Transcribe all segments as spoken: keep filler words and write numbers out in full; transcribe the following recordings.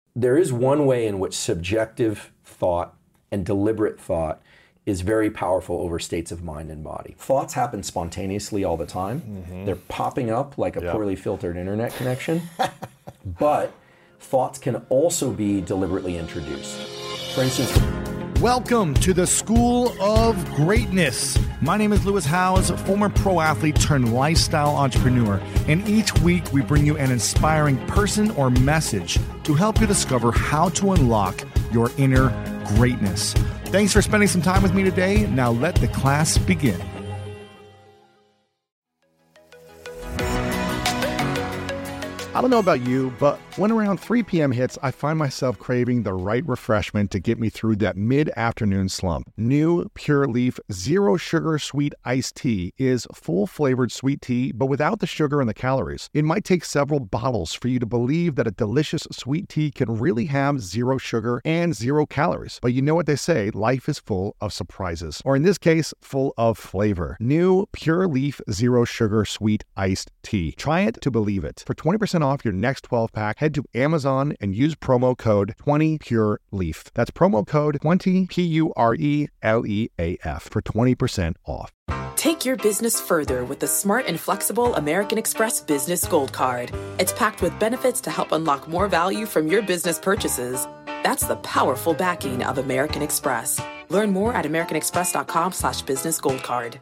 there is one way in which subjective thought and deliberate thought is very powerful over states of mind and body. Thoughts happen spontaneously all the time. Mm-hmm. They're popping up like a yep. poorly filtered internet connection. But thoughts can also be deliberately introduced. For instance, welcome to the School of Greatness. My name is Lewis Howes, former pro athlete turned lifestyle entrepreneur. And each week we bring you an inspiring person or message to help you discover how to unlock your inner greatness. Thanks for spending some time with me today. Now let the class begin. I don't know about you, but when around three p.m. hits, I find myself craving the right refreshment to get me through that mid-afternoon slump. New Pure Leaf Zero Sugar Sweet Iced Tea is full-flavored sweet tea, but without the sugar and the calories. It might take several bottles for you to believe that a delicious sweet tea can really have zero sugar and zero calories. But you know what they say, life is full of surprises. Or in this case, full of flavor. New Pure Leaf Zero Sugar Sweet Iced Tea. Try it to believe it. For twenty percent off your next twelve pack, head to Amazon and use promo code twenty pure leaf. That's promo code twenty P U R E L E A F for twenty percent off. Take your business further with the smart and flexible American Express Business Gold Card. It's packed with benefits to help unlock more value from your business purchases. That's the powerful backing of American Express. Learn more at americanexpress.com slash business gold card.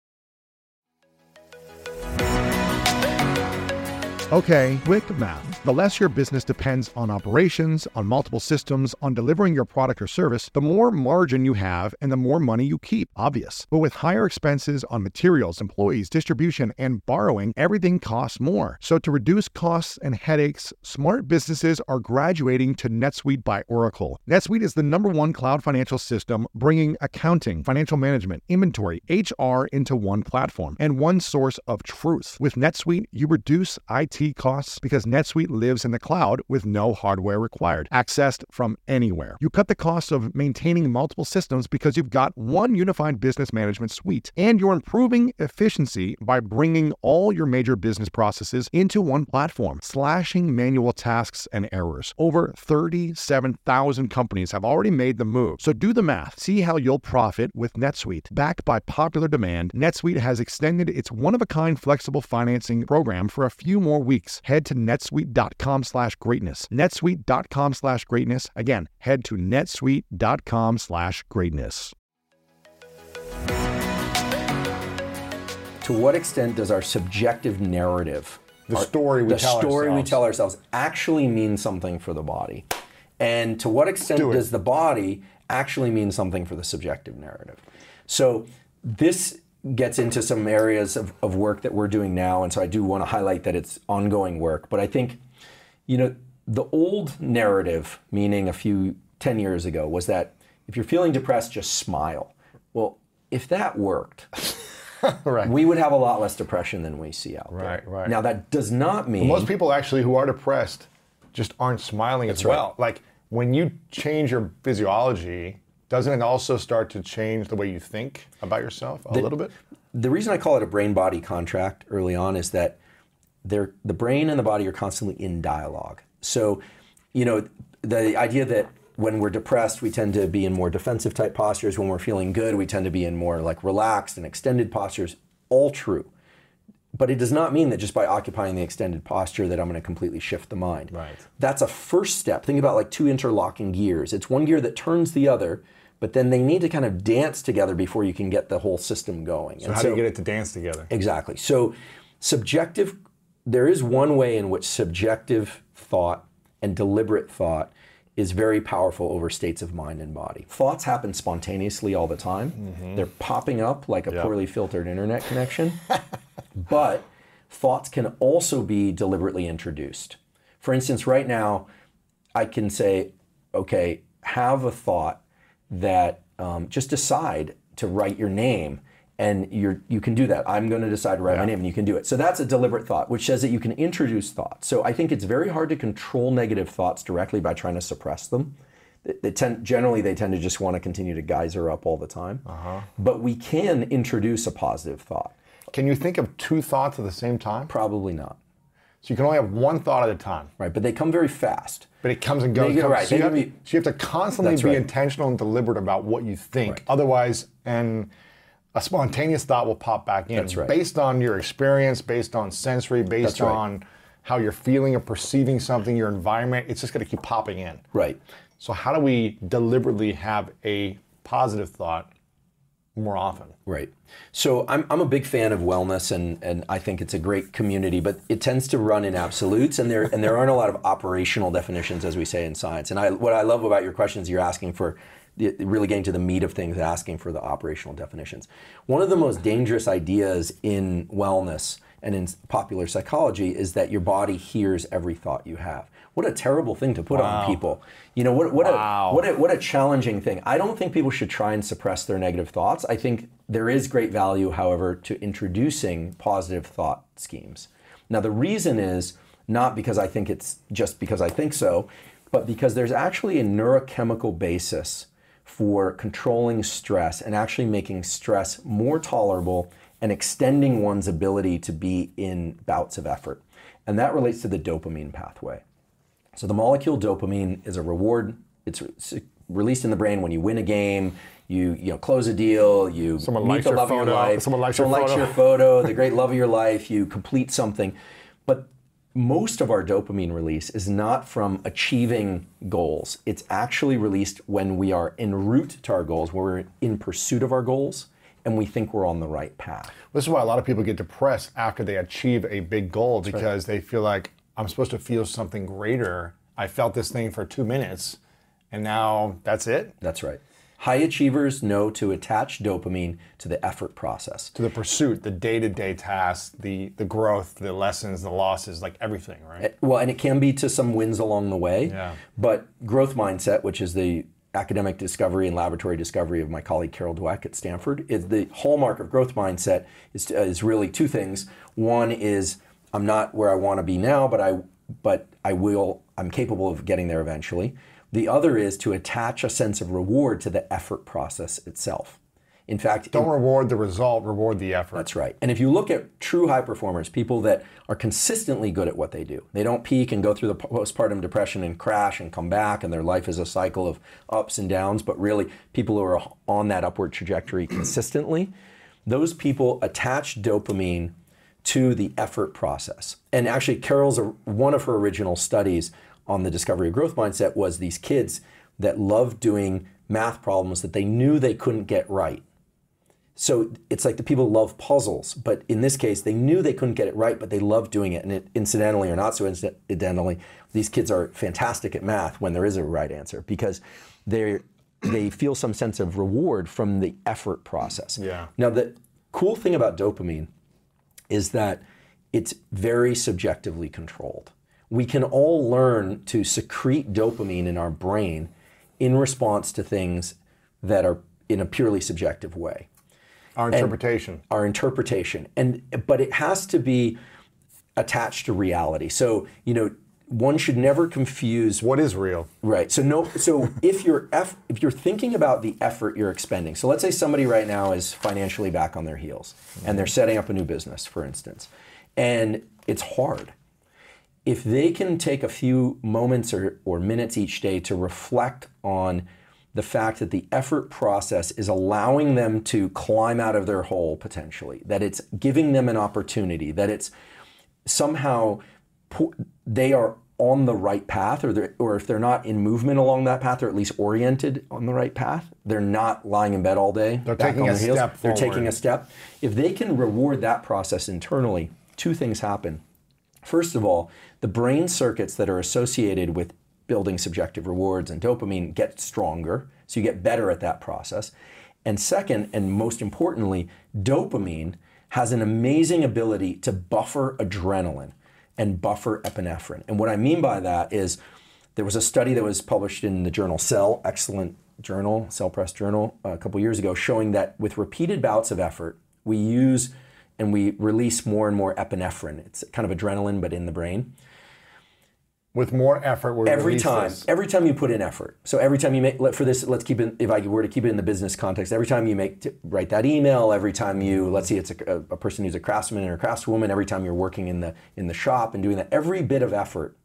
Okay, quick math. The less your business depends on operations, on multiple systems, on delivering your product or service, the more margin you have and the more money you keep. Obvious. But with higher expenses on materials, employees, distribution, and borrowing, everything costs more. So to reduce costs and headaches, smart businesses are graduating to NetSuite by Oracle. NetSuite is the number one cloud financial system, bringing accounting, financial management, inventory, H R into one platform and one source of truth. With NetSuite, you reduce I T costs because NetSuite lives in the cloud with no hardware required, accessed from anywhere. You cut the cost of maintaining multiple systems because you've got one unified business management suite, and you're improving efficiency by bringing all your major business processes into one platform, slashing manual tasks and errors. Over thirty-seven thousand companies have already made the move. So do the math. See how you'll profit with NetSuite. Backed by popular demand, NetSuite has extended its one-of-a-kind flexible financing program for a few more weeks. Head to netsuite.com slash greatness. netsuite.com slash greatness. Again, head to netsuite.com slash greatness. To what extent does our subjective narrative, the our, story we the tell story ourselves. we tell ourselves, actually mean something for the body? And to what extent do does the body actually mean something for the subjective narrative? So this gets into some areas of, of work that we're doing now, and so I do want to highlight that it's ongoing work. But I think, you know, the old narrative, meaning a few, ten years ago, was that if you're feeling depressed, just smile. Well, if that worked, right. we would have a lot less depression than we see out there. Right, right. Now, that does not mean... Well, most people actually who are depressed just aren't smiling as That's right. well. Like, when you change your physiology, doesn't it also start to change the way you think about yourself a the, little bit? The reason I call it a brain-body contract early on is that they're, the brain and the body are constantly in dialogue. So, you know, the idea that when we're depressed, we tend to be in more defensive type postures. When we're feeling good, we tend to be in more like relaxed and extended postures. All true. But it does not mean that just by occupying the extended posture that I'm going to completely shift the mind. Right. That's a first step. Think about like two interlocking gears. It's one gear that turns the other, but then they need to kind of dance together before you can get the whole system going. So and how so, do you get it to dance together? Exactly. So subjective, there is one way in which subjective thought and deliberate thought is very powerful over states of mind and body. Thoughts happen spontaneously all the time. Mm-hmm. They're popping up like a yep. poorly filtered internet connection. But thoughts can also be deliberately introduced. For instance, right now, I can say, okay, have a thought that um, just decide to write your name, and you're, you can do that. I'm going to decide to write yeah. my name, and you can do it. So that's a deliberate thought, which says that you can introduce thoughts. So I think it's very hard to control negative thoughts directly by trying to suppress them. They tend, generally, they tend to just want to continue to geyser up all the time. Uh-huh. But we can introduce a positive thought. Can you think of two thoughts at the same time? Probably not. So you can only have one thought at a time. Right, but they come very fast. But it comes and goes. They, comes, right, so, you they have, be, so you have to constantly that's be right. intentional and deliberate about what you think. Right. Otherwise, and a spontaneous thought will pop back in. That's right. Based on your experience, based on sensory, based That's right. on how you're feeling or perceiving something, your environment, it's just going to keep popping in. Right. So how do we deliberately have a positive thought more often? Right. So I'm, I'm a big fan of wellness, and, and I think it's a great community, but it tends to run in absolutes, and there and there aren't a lot of operational definitions, as we say in science. And I what I love about your questions, you're asking for really getting to the meat of things, asking for the operational definitions. One of the most dangerous ideas in wellness and in popular psychology is that your body hears every thought you have. What a terrible thing to put Wow. on people. You know, what, what, Wow. a, what, a, what a challenging thing. I don't think people should try and suppress their negative thoughts. I think there is great value, however, to introducing positive thought schemes. Now, the reason is not because I think it's just because I think so, but because there's actually a neurochemical basis for controlling stress and actually making stress more tolerable and extending one's ability to be in bouts of effort. And that relates to the dopamine pathway. So the molecule dopamine is a reward. It's re- released in the brain when you win a game, you you know close a deal, you Someone meet likes the your love of your photo, life, someone likes someone your likes photo. your photo, the great love of your life, you complete something. But most of our dopamine release is not from achieving goals. It's actually released when we are en route to our goals, where we're in pursuit of our goals, and we think we're on the right path. This is why a lot of people get depressed after they achieve a big goal, because they feel like, I'm supposed to feel something greater. I felt this thing for two minutes, and now that's it? That's right. High achievers know to attach dopamine to the effort process. To the pursuit, the day-to-day tasks, the, the growth, the lessons, the losses, like everything, right? Well, and it can be to some wins along the way, Yeah. but growth mindset, which is the academic discovery and laboratory discovery of my colleague Carol Dweck at Stanford, is the hallmark of growth mindset is, is really two things. One is, I'm not where I want to be now, but I but I will, I'm capable of getting there eventually. The other is to attach a sense of reward to the effort process itself. In fact, Don't in- reward the result, reward the effort. that's right. And if you look at true high performers, people that are consistently good at what they do, they don't peak and go through the postpartum depression and crash and come back, and their life is a cycle of ups and downs, but really people who are on that upward trajectory consistently, those people attach dopamine to the effort process. And actually, Carol's, one of her original studies on the discovery of growth mindset was these kids that loved doing math problems that they knew they couldn't get right. So it's like the people love puzzles, but in this case, they knew they couldn't get it right, but they loved doing it. And it, incidentally or not so incidentally, these kids are fantastic at math when there is a right answer, because they they feel some sense of reward from the effort process. Yeah. Now, the cool thing about dopamine is that it's very subjectively controlled. We can all learn to secrete dopamine in our brain in response to things that are in a purely subjective way. Our interpretation. Our interpretation. And but it has to be attached to reality. So, you know, one should never confuse What is real? Right. So no. So if you're eff, if you're thinking about the effort you're expending, so let's say somebody right now is financially back on their heels, and they're setting up a new business, for instance, and it's hard. If they can take a few moments or, or minutes each day to reflect on the fact that the effort process is allowing them to climb out of their hole potentially, that it's giving them an opportunity, that it's somehow they are on the right path, or they're, or if they're not in movement along that path, or at least oriented on the right path, they're not lying in bed all day. They're back taking on a their heels. step They're forward. taking a step. If they can reward that process internally, two things happen. First of all, the brain circuits that are associated with building subjective rewards and dopamine get stronger, so you get better at that process. And second, and most importantly, dopamine has an amazing ability to buffer adrenaline and buffer epinephrine. And what I mean by that is there was a study that was published in the journal Cell, excellent journal, Cell Press journal, a couple years ago, showing that with repeated bouts of effort, we use and we release more and more epinephrine. It's kind of adrenaline, but in the brain. With more effort, we every release time, this. every time you put in effort. So every time you make, let- for this, let's keep it, if I were to keep it in the business context, every time you make, t- write that email, every time you, let's see, it's a, a person who's a craftsman or a craftswoman, every time you're working in the in the shop and doing that, every bit of effort,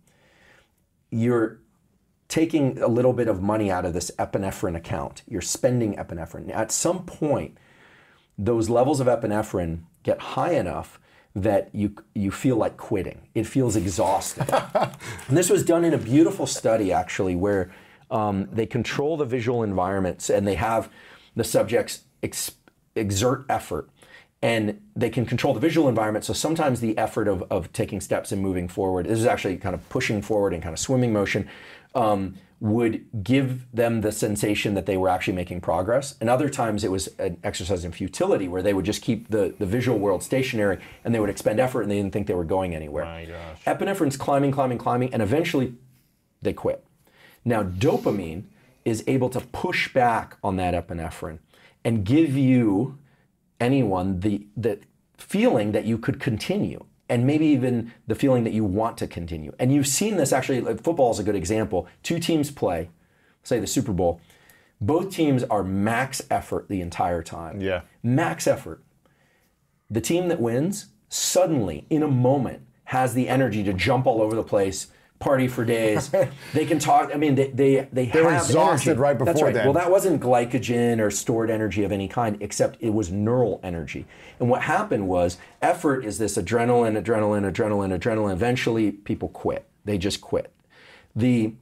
you're taking a little bit of money out of this epinephrine account. You're spending epinephrine. At some point, those levels of epinephrine get high enough that you you feel like quitting. It feels exhausting. And this was done in a beautiful study, actually, where um, they control the visual environments and they have the subjects ex- exert effort. And they can control the visual environment. So sometimes the effort of, of taking steps and moving forward, this is actually kind of pushing forward and kind of swimming motion, um, would give them the sensation that they were actually making progress. And other times it was an exercise in futility where they would just keep the, the visual world stationary and they would expend effort and they didn't think they were going anywhere. My gosh. Epinephrine's climbing, climbing, climbing, and eventually they quit. Now dopamine is able to push back on that epinephrine and give you, anyone, the, the feeling that you could continue. And maybe even the feeling that you want to continue. And you've seen this actually, like, football is a good example. Two teams play, say the Super Bowl. Both teams are max effort the entire time. Yeah. Max effort. The team that wins suddenly, in a moment, has the energy to jump all over the place, party for days. They can talk, I mean, they they, they They were have exhausted energy. right That's before right. then. Well, that wasn't glycogen or stored energy of any kind, except it was neural energy. And what happened was, effort is this adrenaline, adrenaline, adrenaline, adrenaline. Eventually, people quit. They just quit. The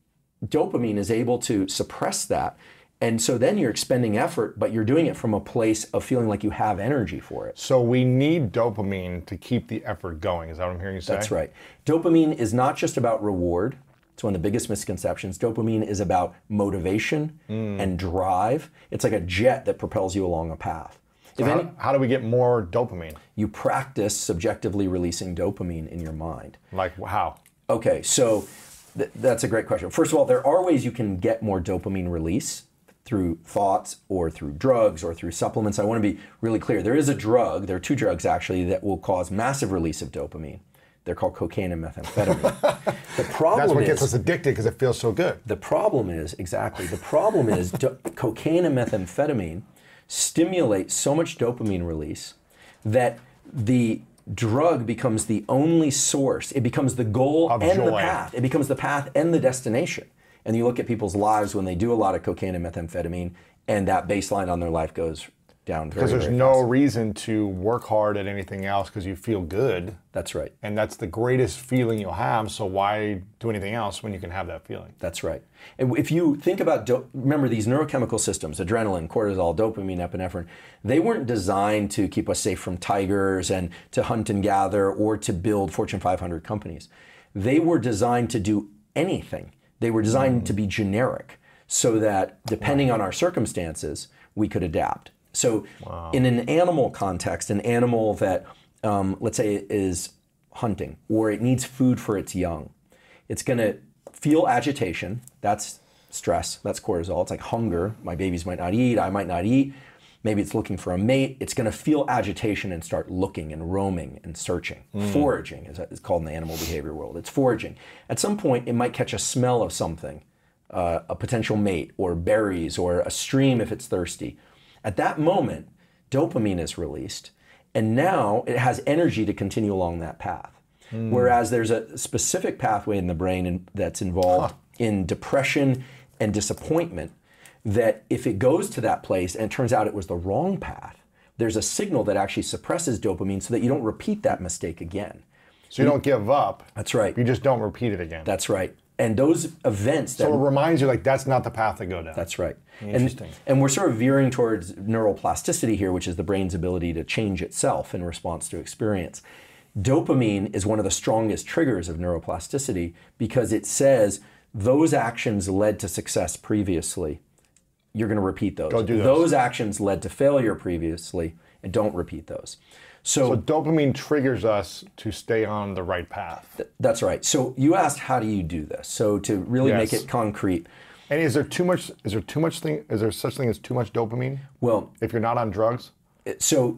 dopamine is able to suppress that. And so then you're expending effort, but you're doing it from a place of feeling like you have energy for it. So we need dopamine to keep the effort going. Is that what I'm hearing you say? That's right. Dopamine is not just about reward. It's one of the biggest misconceptions. Dopamine is about motivation Mm. and drive. It's like a jet that propels you along a path. So If how, any, how do we get more dopamine? you practice subjectively releasing dopamine in your mind. Like how? Okay, so th- that's a great question. First of all, there are ways you can get more dopamine release through thoughts or through drugs or through supplements. I want to be really clear. There is a drug, there are two drugs actually, that will cause massive release of dopamine. They're called cocaine and methamphetamine. The problem That's what is, gets us addicted because it feels so good. the problem is, exactly, the problem is do- cocaine and methamphetamine stimulate so much dopamine release that the drug becomes the only source. It becomes the goal Of and the joy. path. It becomes the path and the destination. And you look at people's lives when they do a lot of cocaine and methamphetamine, and that baseline on their life goes down very, Because there's very no fast. reason to work hard at anything else because you feel good. That's right. And that's the greatest feeling you'll have. So why do anything else when you can have that feeling? That's right. And if you think about, do- remember these neurochemical systems, adrenaline, cortisol, dopamine, epinephrine, they weren't designed to keep us safe from tigers and to hunt and gather or to build Fortune five hundred companies. They were designed to do anything. They were designed to be generic so that depending on our circumstances, we could adapt. So in an animal context, an animal that, um, let's say, is hunting or it needs food for its young, it's going to feel agitation. That's stress. That's cortisol. It's like hunger. My babies might not eat. I might not eat. Maybe it's looking for a mate. It's going to feel agitation and start looking and roaming and searching. Foraging is it's called in the animal behavior world. It's foraging. At some point, it might catch a smell of something, uh, a potential mate or berries or a stream if it's thirsty. At that moment, dopamine is released, and now it has energy to continue along that path. Whereas there's a specific pathway in the brain in, that's involved in depression and disappointment, that if it goes to that place and it turns out it was the wrong path, there's a signal that actually suppresses dopamine so that you don't repeat that mistake again. So you don't give up. That's right. You just don't repeat it again. That's right. And those events that so it reminds you like that's not the path to go down. That's right. Interesting. And, and we're sort of veering towards neuroplasticity here, which is the brain's ability to change itself in response to experience. Dopamine is one of the strongest triggers of neuroplasticity because it says those actions led to success previously. You're going to repeat those. Don't do those. Those actions led to failure previously, and don't repeat those. So, So dopamine triggers us to stay on the right path. th- that's right. So you asked, how do you do this? So to really Yes. make it concrete, And is there too much? Is there too much thing? Is there such thing as too much dopamine well, if you're not on drugs? so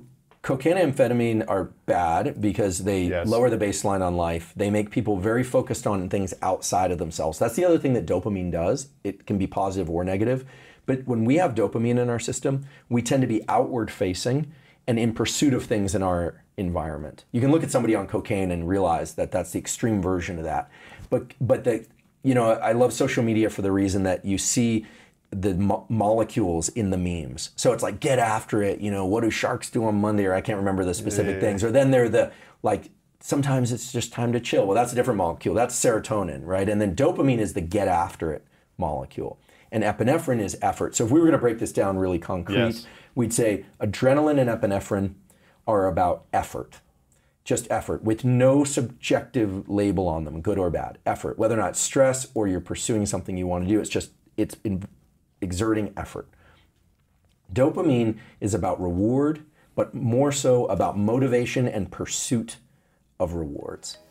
cocaine and amphetamine are bad because they Yes. lower the baseline on life. They make people very focused on things outside of themselves. That's the other thing that dopamine does. It can be positive or negative. But when we have dopamine in our system, we tend to be outward facing and in pursuit of things in our environment. You can look at somebody on cocaine and realize that that's the extreme version of that. But but the you know, I love social media for the reason that you see the mo- molecules in the memes. So it's like, get after it. You know, what do sharks do on Monday? Or I can't remember the specific Yeah. things. Or then they're the, like, sometimes it's just time to chill. Well, that's a different molecule. That's serotonin, right? And then dopamine is the get after it molecule. And epinephrine is effort. So if we were going to break this down really concrete, Yes. we'd say adrenaline and epinephrine are about effort. Just effort with no subjective label on them, good or bad. Effort, whether or not it's stress or you're pursuing something you want to do, it's just, it's in, exerting effort. Dopamine is about reward, but more so about motivation and pursuit of rewards.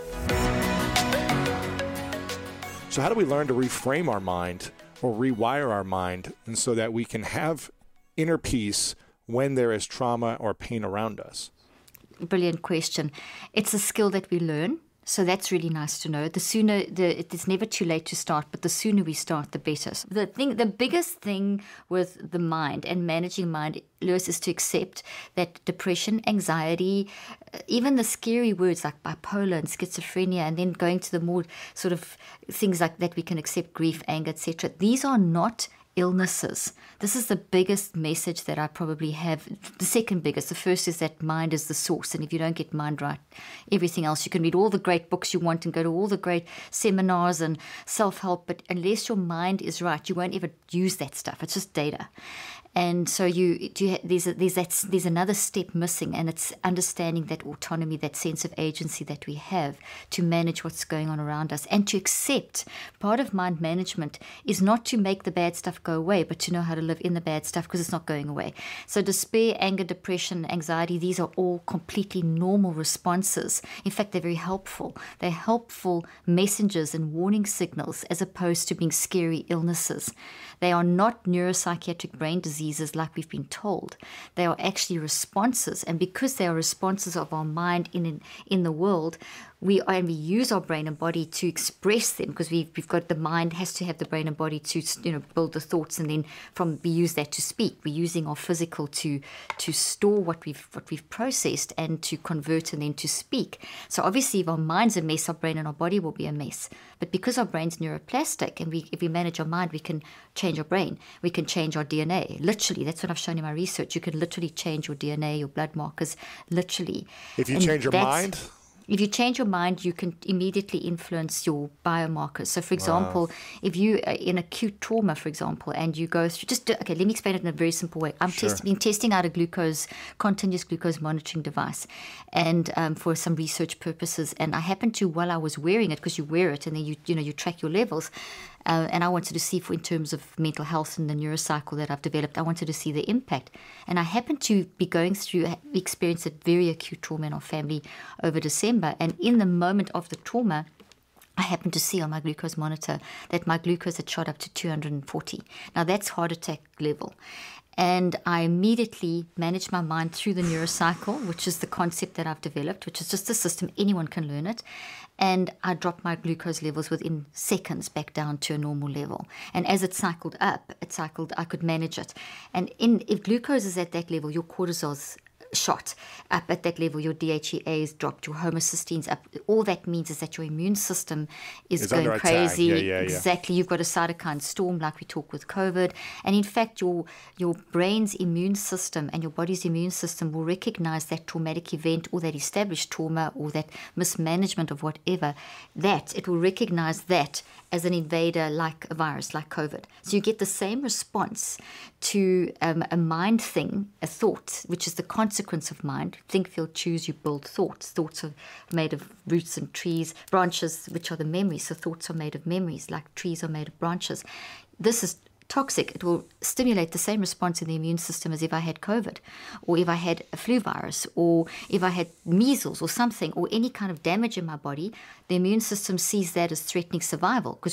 So how do we learn to reframe our mind or rewire our mind, and so that we can have inner peace when there is trauma or pain around us? Brilliant question. It's a skill that we learn. So that's really nice to know. The sooner, the, it is never too late to start, but the sooner we start, the better. So the thing, the biggest thing with the mind and managing mind, Lewis, is to accept that depression, anxiety, even the scary words like bipolar and schizophrenia, and then going to the more sort of things like that we can accept, grief, anger, et cetera. These are not illnesses. This is the biggest message that I probably have. The second biggest. The first is that mind is the source. And if you don't get mind right, everything else, you can read all the great books you want and go to all the great seminars and self-help. But unless your mind is right, you won't ever use that stuff. It's just data. And so you, do you there's a, there's that, there's another step missing, and it's understanding that autonomy, that sense of agency that we have to manage what's going on around us, and to accept part of mind management is not to make the bad stuff go away, but to know how to live in the bad stuff because it's not going away. So despair, anger, depression, anxiety, these are all completely normal responses. In fact, they're very helpful. They're helpful messengers and warning signals as opposed to being scary illnesses. They are not neuropsychiatric brain diseases like we've been told. They are actually responses, and because they are responses of our mind in in, in the world, we and we use our brain and body to express them, because we've we've got the mind has to have the brain and body to, you know, build the thoughts, and then from we use that to speak. We're using our physical to to store what we've what we've processed and to convert and then to speak. So obviously, if our mind's a mess, our brain and our body will be a mess. But because our brain's neuroplastic, and we if we manage our mind, we can change our brain. We can change our D N A. Literally, that's what I've shown in my research. You can literally change your D N A, your blood markers, literally. If you And change your that's- mind? If you change your mind, you can immediately influence your biomarkers. So, for example, wow. if you are in acute trauma, for example, and you go through, just, okay, let me explain it in a very simple way. I'm Sure. test, been testing out a glucose, continuous glucose monitoring device, and um, for some research purposes. And I happened to, while I was wearing it, because you wear it and then you, you know, you track your levels, Uh, and I wanted to see, for in terms of mental health and the neurocycle that I've developed, I wanted to see the impact. And I happened to be going through, we experienced a very acute trauma in our family over December. And in the moment of the trauma, I happened to see on my glucose monitor that my glucose had shot up to two hundred forty. Now, that's heart attack level. And I immediately managed my mind through the neurocycle, which is the concept that I've developed, which is just a system, anyone can learn it. And I dropped my glucose levels within seconds back down to a normal level. And as it cycled up, it cycled, I could manage it. And in, if glucose is at that level, your cortisol's shot up at that level, your D H E A is dropped, your homocysteines up. All that means is that your immune system is It's going under attack. crazy. Yeah, yeah, yeah. Exactly. You've got a cytokine storm like we talk with COVID. And in fact, your your brain's immune system and your body's immune system will recognize that traumatic event or that established trauma or that mismanagement of whatever, that it will recognize that as an invader like a virus, like COVID. So you get the same response to um, a mind thing, a thought, which is the consequence of mind. Think, feel, choose, you build thoughts. Thoughts are made of roots and trees, branches, which are the memories. So thoughts are made of memories, like trees are made of branches. This is toxic. It will stimulate the same response in the immune system as if I had COVID, or if I had a flu virus, or if I had measles or something, or any kind of damage in my body. The immune system sees that as threatening survival, because we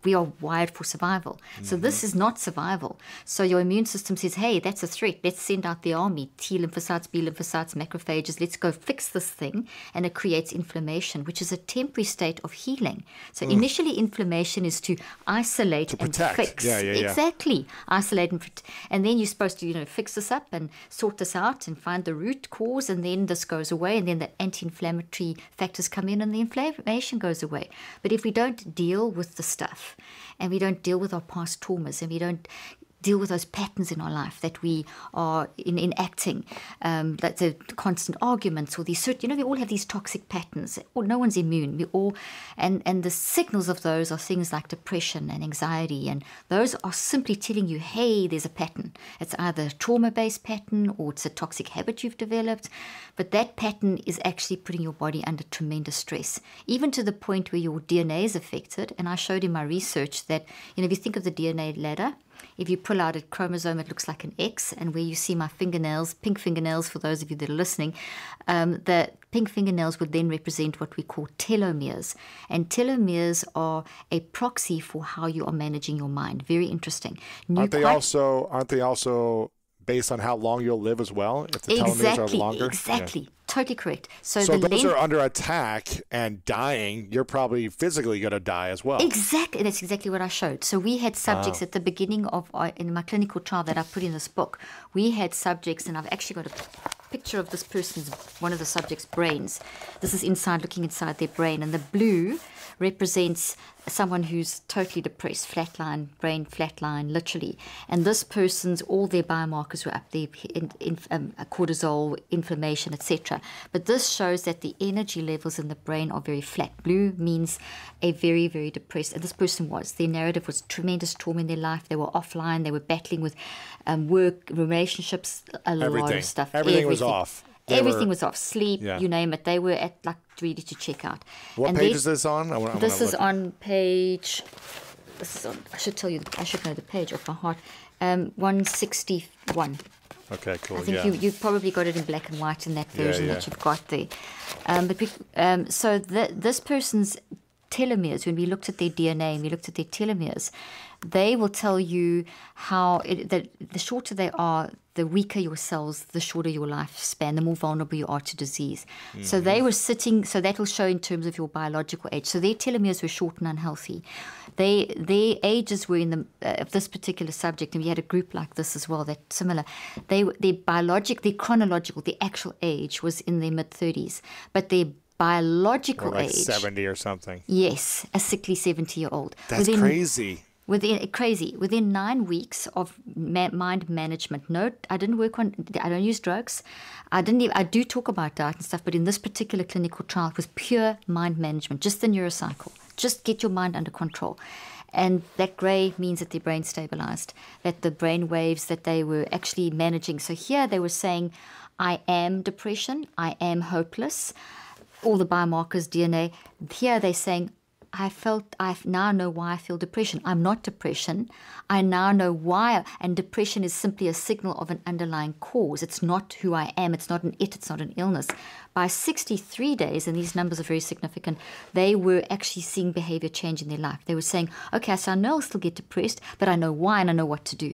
we are wired for survival. Mm-hmm. So this is not survival. So your immune system says, hey, that's a threat. Let's send out the army, T lymphocytes, B lymphocytes, macrophages. Let's go fix this thing. And it creates inflammation, which is a temporary state of healing. So mm. initially, inflammation is to isolate to and protect. fix. Yeah, yeah, yeah. Exactly. Isolate and protect. And then you're supposed to, you know, fix this up and sort this out and find the root cause. And then this goes away. And then the anti-inflammatory factors come in and the inflammation goes away. But if we don't deal with the stuff, and we don't deal with our past traumas, and we don't deal with those patterns in our life that we are in, enacting, um, that the constant arguments or these certain, you know, we all have these toxic patterns. Well, no one's immune. We all, and, and the signals of those are things like depression and anxiety, and those are simply telling you, hey, there's a pattern. It's either a trauma-based pattern or it's a toxic habit you've developed, but that pattern is actually putting your body under tremendous stress, even to the point where your D N A is affected. And I showed in my research that, you know, if you think of the D N A ladder, if you pull out a chromosome, it looks like an X, and where you see my fingernails, pink fingernails, for those of you that are listening, um, the pink fingernails would then represent what we call telomeres. And telomeres are a proxy for how you are managing your mind. Very interesting. Aren't they also, aren't they also based on how long you'll live as well? If the exactly, telomeres are longer? Exactly. Yeah. Totally correct. So, so the those length, are under attack and dying. You're probably physically going to die as well. Exactly. That's exactly what I showed. So we had subjects wow. at the beginning of our, in my clinical trial that I put in this book. We had subjects, and I've actually got a picture of this person's, one of the subjects' brains. This is inside, looking inside their brain, and the blue represents someone who's totally depressed, flatline, brain flatline, literally. And this person's, all their biomarkers were up there, in, in, um, cortisol, inflammation, et cetera. But this shows that the energy levels in the brain are very flat. Blue means a very, very depressed, and this person was. Their narrative was tremendous trauma in their life. They were offline. They were battling with um, work, relationships, a Everything. lot of stuff. Everything, Everything was off. They Everything were, was off. Sleep, yeah. you name it. They were at like ready to check out. What and page they, is this on? I wanna, I this is look. on page. This is on. I should tell you. I should know the page off my heart. Um, one sixty-one. Okay, cool. I think yeah. you you've probably got it in black and white in that version yeah, yeah. that you've got there. Um, but we, um, so the, this person's telomeres, when we looked at their D N A and we looked at their telomeres, they will tell you how it, that the shorter they are, the weaker your cells, the shorter your lifespan, the more vulnerable you are to disease. Mm-hmm. So they were sitting, so that will show in terms of your biological age. So their telomeres were short and unhealthy. They, their ages were in the, uh, of this particular subject, and we had a group like this as well, that similar. They, their biologic, their chronological, the actual age was in their mid-thirties, but their biological or like age, seventy or something. Yes, a sickly seventy-year-old. That's Within, crazy. Within crazy within nine weeks of ma- mind management. No, I didn't work on. I don't use drugs. I didn't. Even, I do talk about diet and stuff, but in this particular clinical trial, it was pure mind management, just the neurocycle. Just get your mind under control. And that grey means that their brain stabilized, that the brain waves that they were actually managing. So here they were saying, I am depression, I am hopeless, all the biomarkers, D N A. Here they're saying, I felt, I now know why I feel depression. I'm not depression. I now know why. And depression is simply a signal of an underlying cause. It's not who I am. It's not an it. It's not an illness. By sixty-three days, and these numbers are very significant, they were actually seeing behavior change in their life. They were saying, okay, so I know I'll still get depressed, but I know why and I know what to do.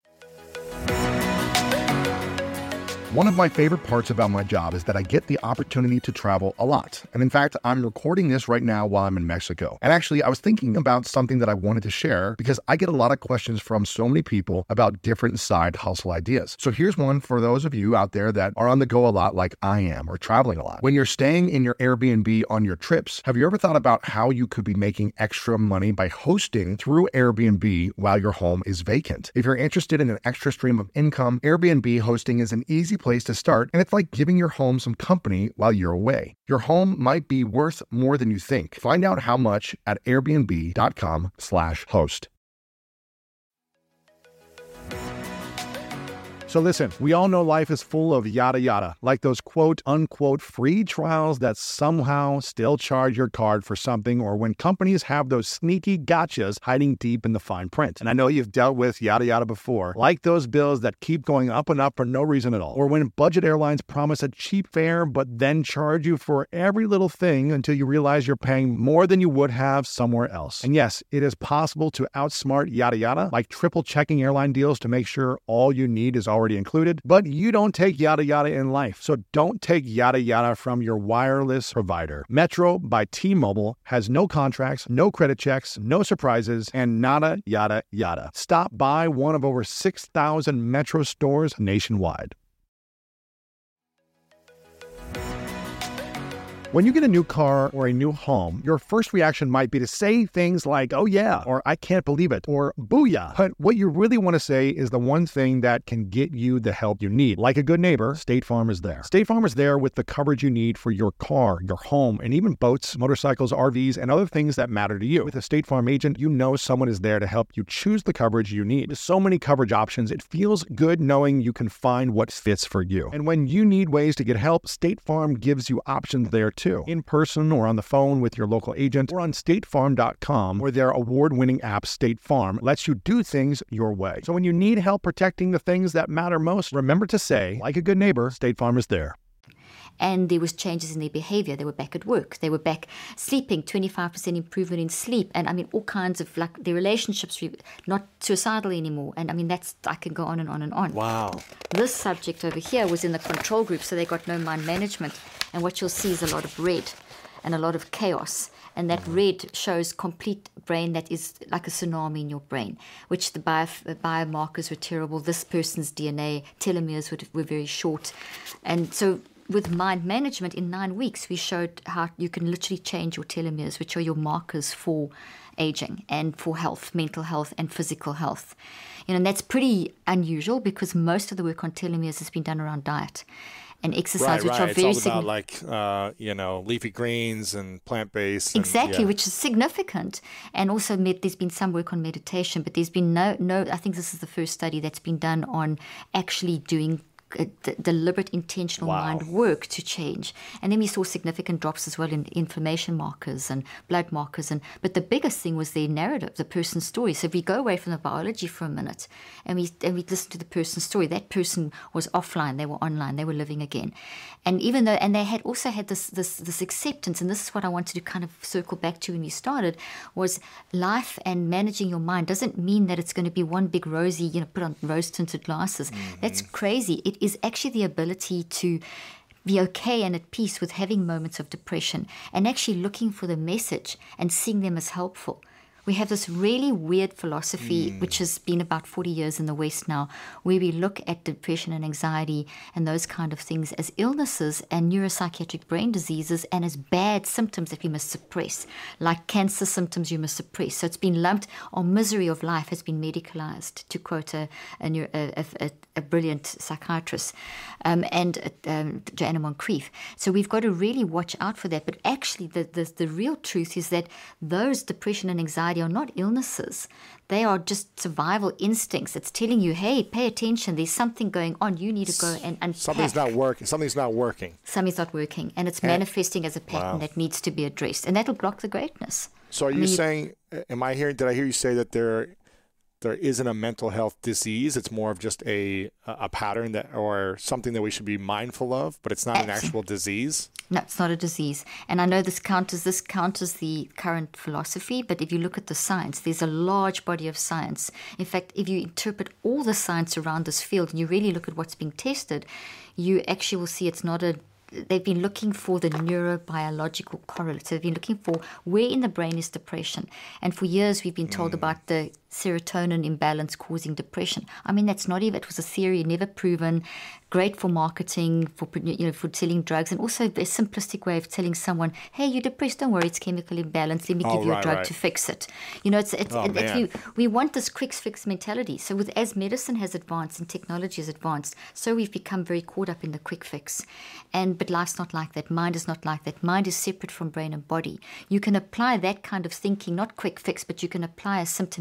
One of my favorite parts about my job is that I get the opportunity to travel a lot. And in fact, I'm recording this right now while I'm in Mexico. And actually, I was thinking about something that I wanted to share because I get a lot of questions from so many people about different side hustle ideas. So here's one for those of you out there that are on the go a lot like I am, or traveling a lot. When you're staying in your Airbnb on your trips, have you ever thought about how you could be making extra money by hosting through Airbnb while your home is vacant? If you're interested in an extra stream of income, Airbnb hosting is an easy place to start, and it's like giving your home some company while you're away. Your home might be worth more than you think. Find out how much at airbnb.com slash host. So listen, we all know life is full of yada yada, like those quote unquote free trials that somehow still charge your card for something, or when companies have those sneaky gotchas hiding deep in the fine print. And I know you've dealt with yada yada before, like those bills that keep going up and up for no reason at all, or when budget airlines promise a cheap fare but then charge you for every little thing until you realize you're paying more than you would have somewhere else. And yes, it is possible to outsmart yada yada, like triple checking airline deals to make sure all you need is already included, but you don't take yada yada in life. So don't take yada yada from your wireless provider. Metro by T-Mobile has no contracts, no credit checks, no surprises, and nada yada yada. Stop by one of over six thousand Metro stores nationwide. When you get a new car or a new home, your first reaction might be to say things like, oh yeah, or I can't believe it, or booyah. But what you really want to say is the one thing that can get you the help you need. Like a good neighbor, State Farm is there. State Farm is there with the coverage you need for your car, your home, and even boats, motorcycles, R Vs, and other things that matter to you. With a State Farm agent, you know someone is there to help you choose the coverage you need. With so many coverage options, it feels good knowing you can find what fits for you. And when you need ways to get help, State Farm gives you options there too. In person or on the phone with your local agent or on state farm dot com, where their award-winning app State Farm lets you do things your way. So when you need help protecting the things that matter most, remember to say, like a good neighbor, State Farm is there. And there was changes in their behavior. They were back at work. They were back sleeping, twenty-five percent improvement in sleep. And I mean, all kinds of, like, their relationships, not suicidal anymore. And I mean, that's, I can go on and on and on. Wow. This subject over here was in the control group, so they got no mind management. And what you'll see is a lot of red and a lot of chaos. And that red shows complete brain that is like a tsunami in your brain, which the, bio, the biomarkers were terrible. This person's D N A telomeres were, were very short. And so with mind management, in nine weeks, we showed how you can literally change your telomeres, which are your markers for aging and for health, mental health and physical health. You know, and that's pretty unusual because most of the work on telomeres has been done around diet and exercise, right, which right. are very it's all significant. about like uh, you know, leafy greens and plant-based. And, exactly, yeah. which is significant. And also, med- there's been some work on meditation, but there's been no, no. I think this is the first study that's been done on actually doing uh, d- deliberate, intentional Wow. mind work to change. And then we saw significant drops as well in inflammation markers and blood markers. And but the biggest thing was their narrative, the person's story. So if we go away from the biology for a minute and we and we listen to the person's story, that person was offline, they were online, they were living again. And even though, and they had also had this this this acceptance, and this is what I wanted to kind of circle back to when we started, was life and managing your mind doesn't mean that it's going to be one big rosy, you know, put on rose-tinted glasses. Mm-hmm. That's crazy. It is actually the ability to be okay and at peace with having moments of depression and actually looking for the message and seeing them as helpful. We have this really weird philosophy, mm. which has been about forty years in the West now, where we look at depression and anxiety and those kind of things as illnesses and neuropsychiatric brain diseases and as bad symptoms that we must suppress, like cancer symptoms you must suppress. So it's been lumped, or misery of life has been medicalized, to quote a, a, a, a, a brilliant psychiatrist, um, and um, Joanna Moncrief. So we've got to really watch out for that. But actually, the, the, the real truth is that those depression and anxiety are not illnesses. They are just survival instincts. It's telling you, hey, pay attention. There's something going on. You need to go and unpack. Something's not working. Something's not working. Something's not working. And it's And- manifesting as a pattern Wow. that needs to be addressed. And that'll block the greatness. So are I you mean, saying, am I hearing, did I hear you say that there there isn't a mental health disease? It's more of just a a pattern that, or something that we should be mindful of, but it's not an actual disease? No, it's not a disease. And I know this counters this counters the current philosophy, but if you look at the science, there's a large body of science. In fact, if you interpret all the science around this field and you really look at what's being tested, you actually will see it's not a they've been looking for the neurobiological correlate. So they've been looking for where in the brain is depression. And for years we've been told mm. about the serotonin imbalance causing depression. I mean, that's not even, it was a theory, never proven, great for marketing, for you know, for selling drugs, and also a simplistic way of telling someone, hey, you're depressed, don't worry, it's chemical imbalance, let me Oh, give you right, a drug right. to fix it. You know, it's, it's, Oh, it, it's we, man. we want this quick fix mentality. So with as medicine has advanced and technology has advanced, so we've become very caught up in the quick fix. And but life's not like that. Mind is not like that. Mind is separate from brain and body. You can apply that kind of thinking, not quick fix, but you can apply a symptomatic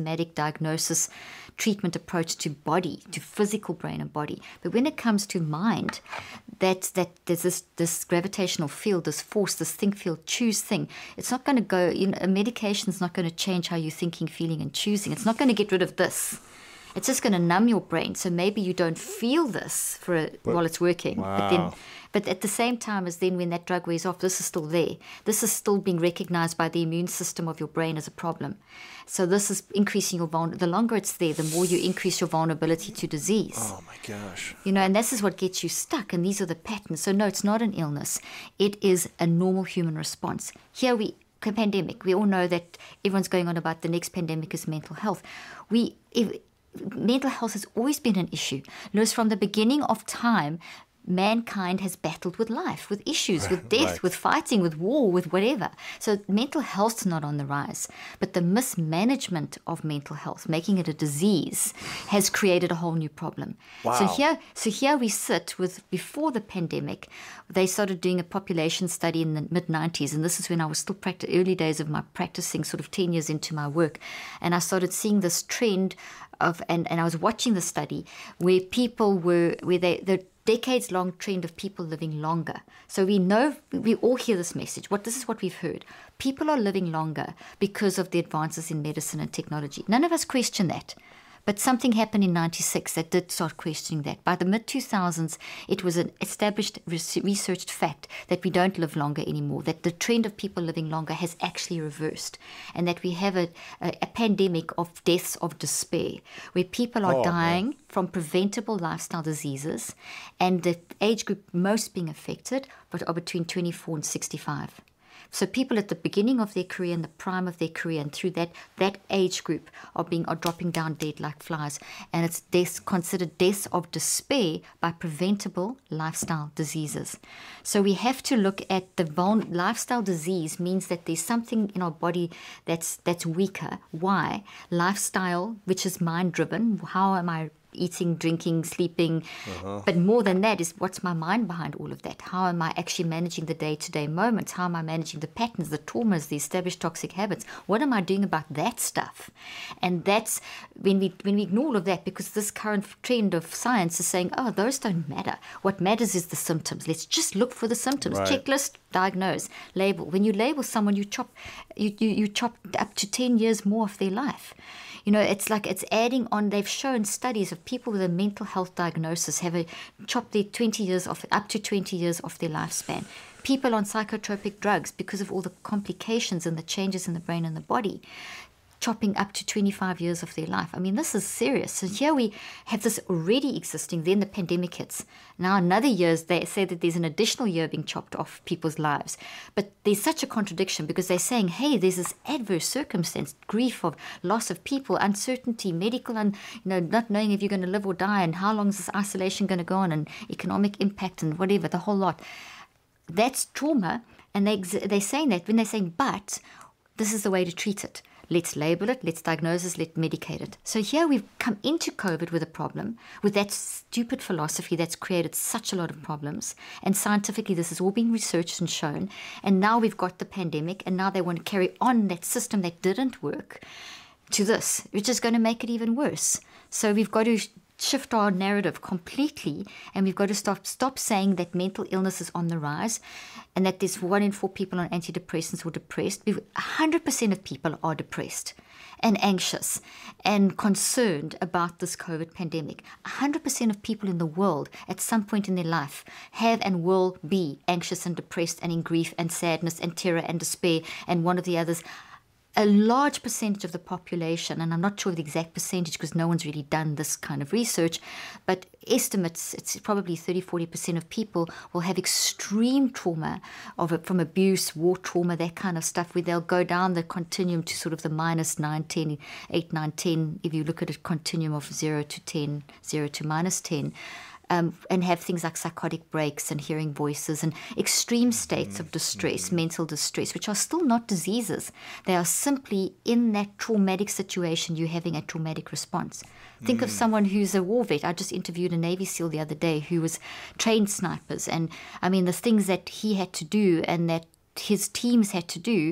diagnosis, treatment approach to body, to physical brain and body. But when it comes to mind, that that there's this this gravitational field, this force, this think, feel, choose thing. It's not going to go. You know, a medication is not going to change how you're thinking, feeling, and choosing. It's not going to get rid of this. It's just going to numb your brain. So maybe you don't feel this for a, but, while it's working. Wow. But then, but at the same time as then when that drug wears off, this is still there. This is still being recognized by the immune system of your brain as a problem. So this is increasing your vulnerability. The longer it's there, the more you increase your vulnerability to disease. Oh my gosh. You know, and this is what gets you stuck. And these are the patterns. So no, it's not an illness. It is a normal human response. Here we pandemic. We all know that everyone's going on about the next pandemic is mental health. We if, Mental health has always been an issue. Notice from the beginning of time, mankind has battled with life, with issues, with death, right. with fighting, with war, with whatever. So mental health's not on the rise. But the mismanagement of mental health, making it a disease, has created a whole new problem. Wow. So here, so here we sit with, before the pandemic, they started doing a population study in the mid nineties, and this is when I was still practicing, early days of my practicing, sort of ten years into my work, and I started seeing this trend of, and, and I was watching the study where people were, where they, the decades-long trend of people living longer. So we know, we all hear this message. What this is what we've heard. People are living longer because of the advances in medicine and technology. None of us question that. But something happened in ninety-six that did start questioning that. By the mid two thousands, it was an established, researched fact that we don't live longer anymore, that the trend of people living longer has actually reversed, and that we have a, a, a pandemic of deaths of despair, where people are oh, dying man. from preventable lifestyle diseases, and the age group most being affected but are between twenty-four and sixty-five. So people at the beginning of their career and the prime of their career and through that that age group are being are dropping down dead like flies, and it's deaths, considered deaths of despair by preventable lifestyle diseases. So we have to look at the vul- lifestyle disease means that there's something in our body that's that's weaker. Why? Lifestyle, which is mind driven. How am I eating, drinking, sleeping, uh-huh. but more than that is what's my mind behind all of that? How am I actually managing the day-to-day moments? How am I managing the patterns, the traumas, the established toxic habits? What am I doing about that stuff? And that's when we when we ignore all of that, because this current trend of science is saying, oh, those don't matter. What matters is the symptoms. Let's just look for the symptoms. Right. Checklist, diagnose, label. When you label someone, you chop you, you, you chop up to ten years more of their life. You know, it's like it's adding on. They've shown studies of people with a mental health diagnosis have a, chopped their twenty years off, up to twenty years off their lifespan. People on psychotropic drugs, because of all the complications and the changes in the brain and the body, chopping up to twenty-five years of their life. I mean, this is serious. So here we have this already existing, then the pandemic hits. Now another year, they say that there's an additional year being chopped off people's lives. But there's such a contradiction, because they're saying, hey, there's this adverse circumstance, grief of loss of people, uncertainty, medical, and you know, not knowing if you're going to live or die, and how long is this isolation going to go on, and economic impact, and whatever, the whole lot. That's trauma, and they, they're saying that when they're saying, but this is the way to treat it. Let's label it, let's diagnose it, let's medicate it. So here we've come into COVID with a problem, with that stupid philosophy that's created such a lot of problems. And scientifically, this has all been researched and shown. And now we've got the pandemic, and now they want to carry on that system that didn't work to this, which is going to make it even worse. So we've got to shift our narrative completely, and we've got to stop stop saying that mental illness is on the rise and that there's one in four people on antidepressants or depressed. one hundred percent of people are depressed and anxious and concerned about this COVID pandemic. one hundred percent of people in the world at some point in their life have and will be anxious and depressed and in grief and sadness and terror and despair and one of the others. A large percentage of the population, and I'm not sure of the exact percentage because no one's really done this kind of research, but estimates it's probably thirty to forty percent of people will have extreme trauma of it, from abuse, war trauma, that kind of stuff, where they'll go down the continuum to sort of the minus nine, ten, eight, nine, ten, if you look at a continuum of zero to ten, zero to minus ten. Um, and have things like psychotic breaks and hearing voices and extreme states of distress, mm-hmm. mental distress, which are still not diseases. They are simply in that traumatic situation, you're having a traumatic response. Think mm. of someone who's a war vet. I just interviewed a Navy SEAL the other day who was trained snipers. And I mean, the things that he had to do and that his teams had to do,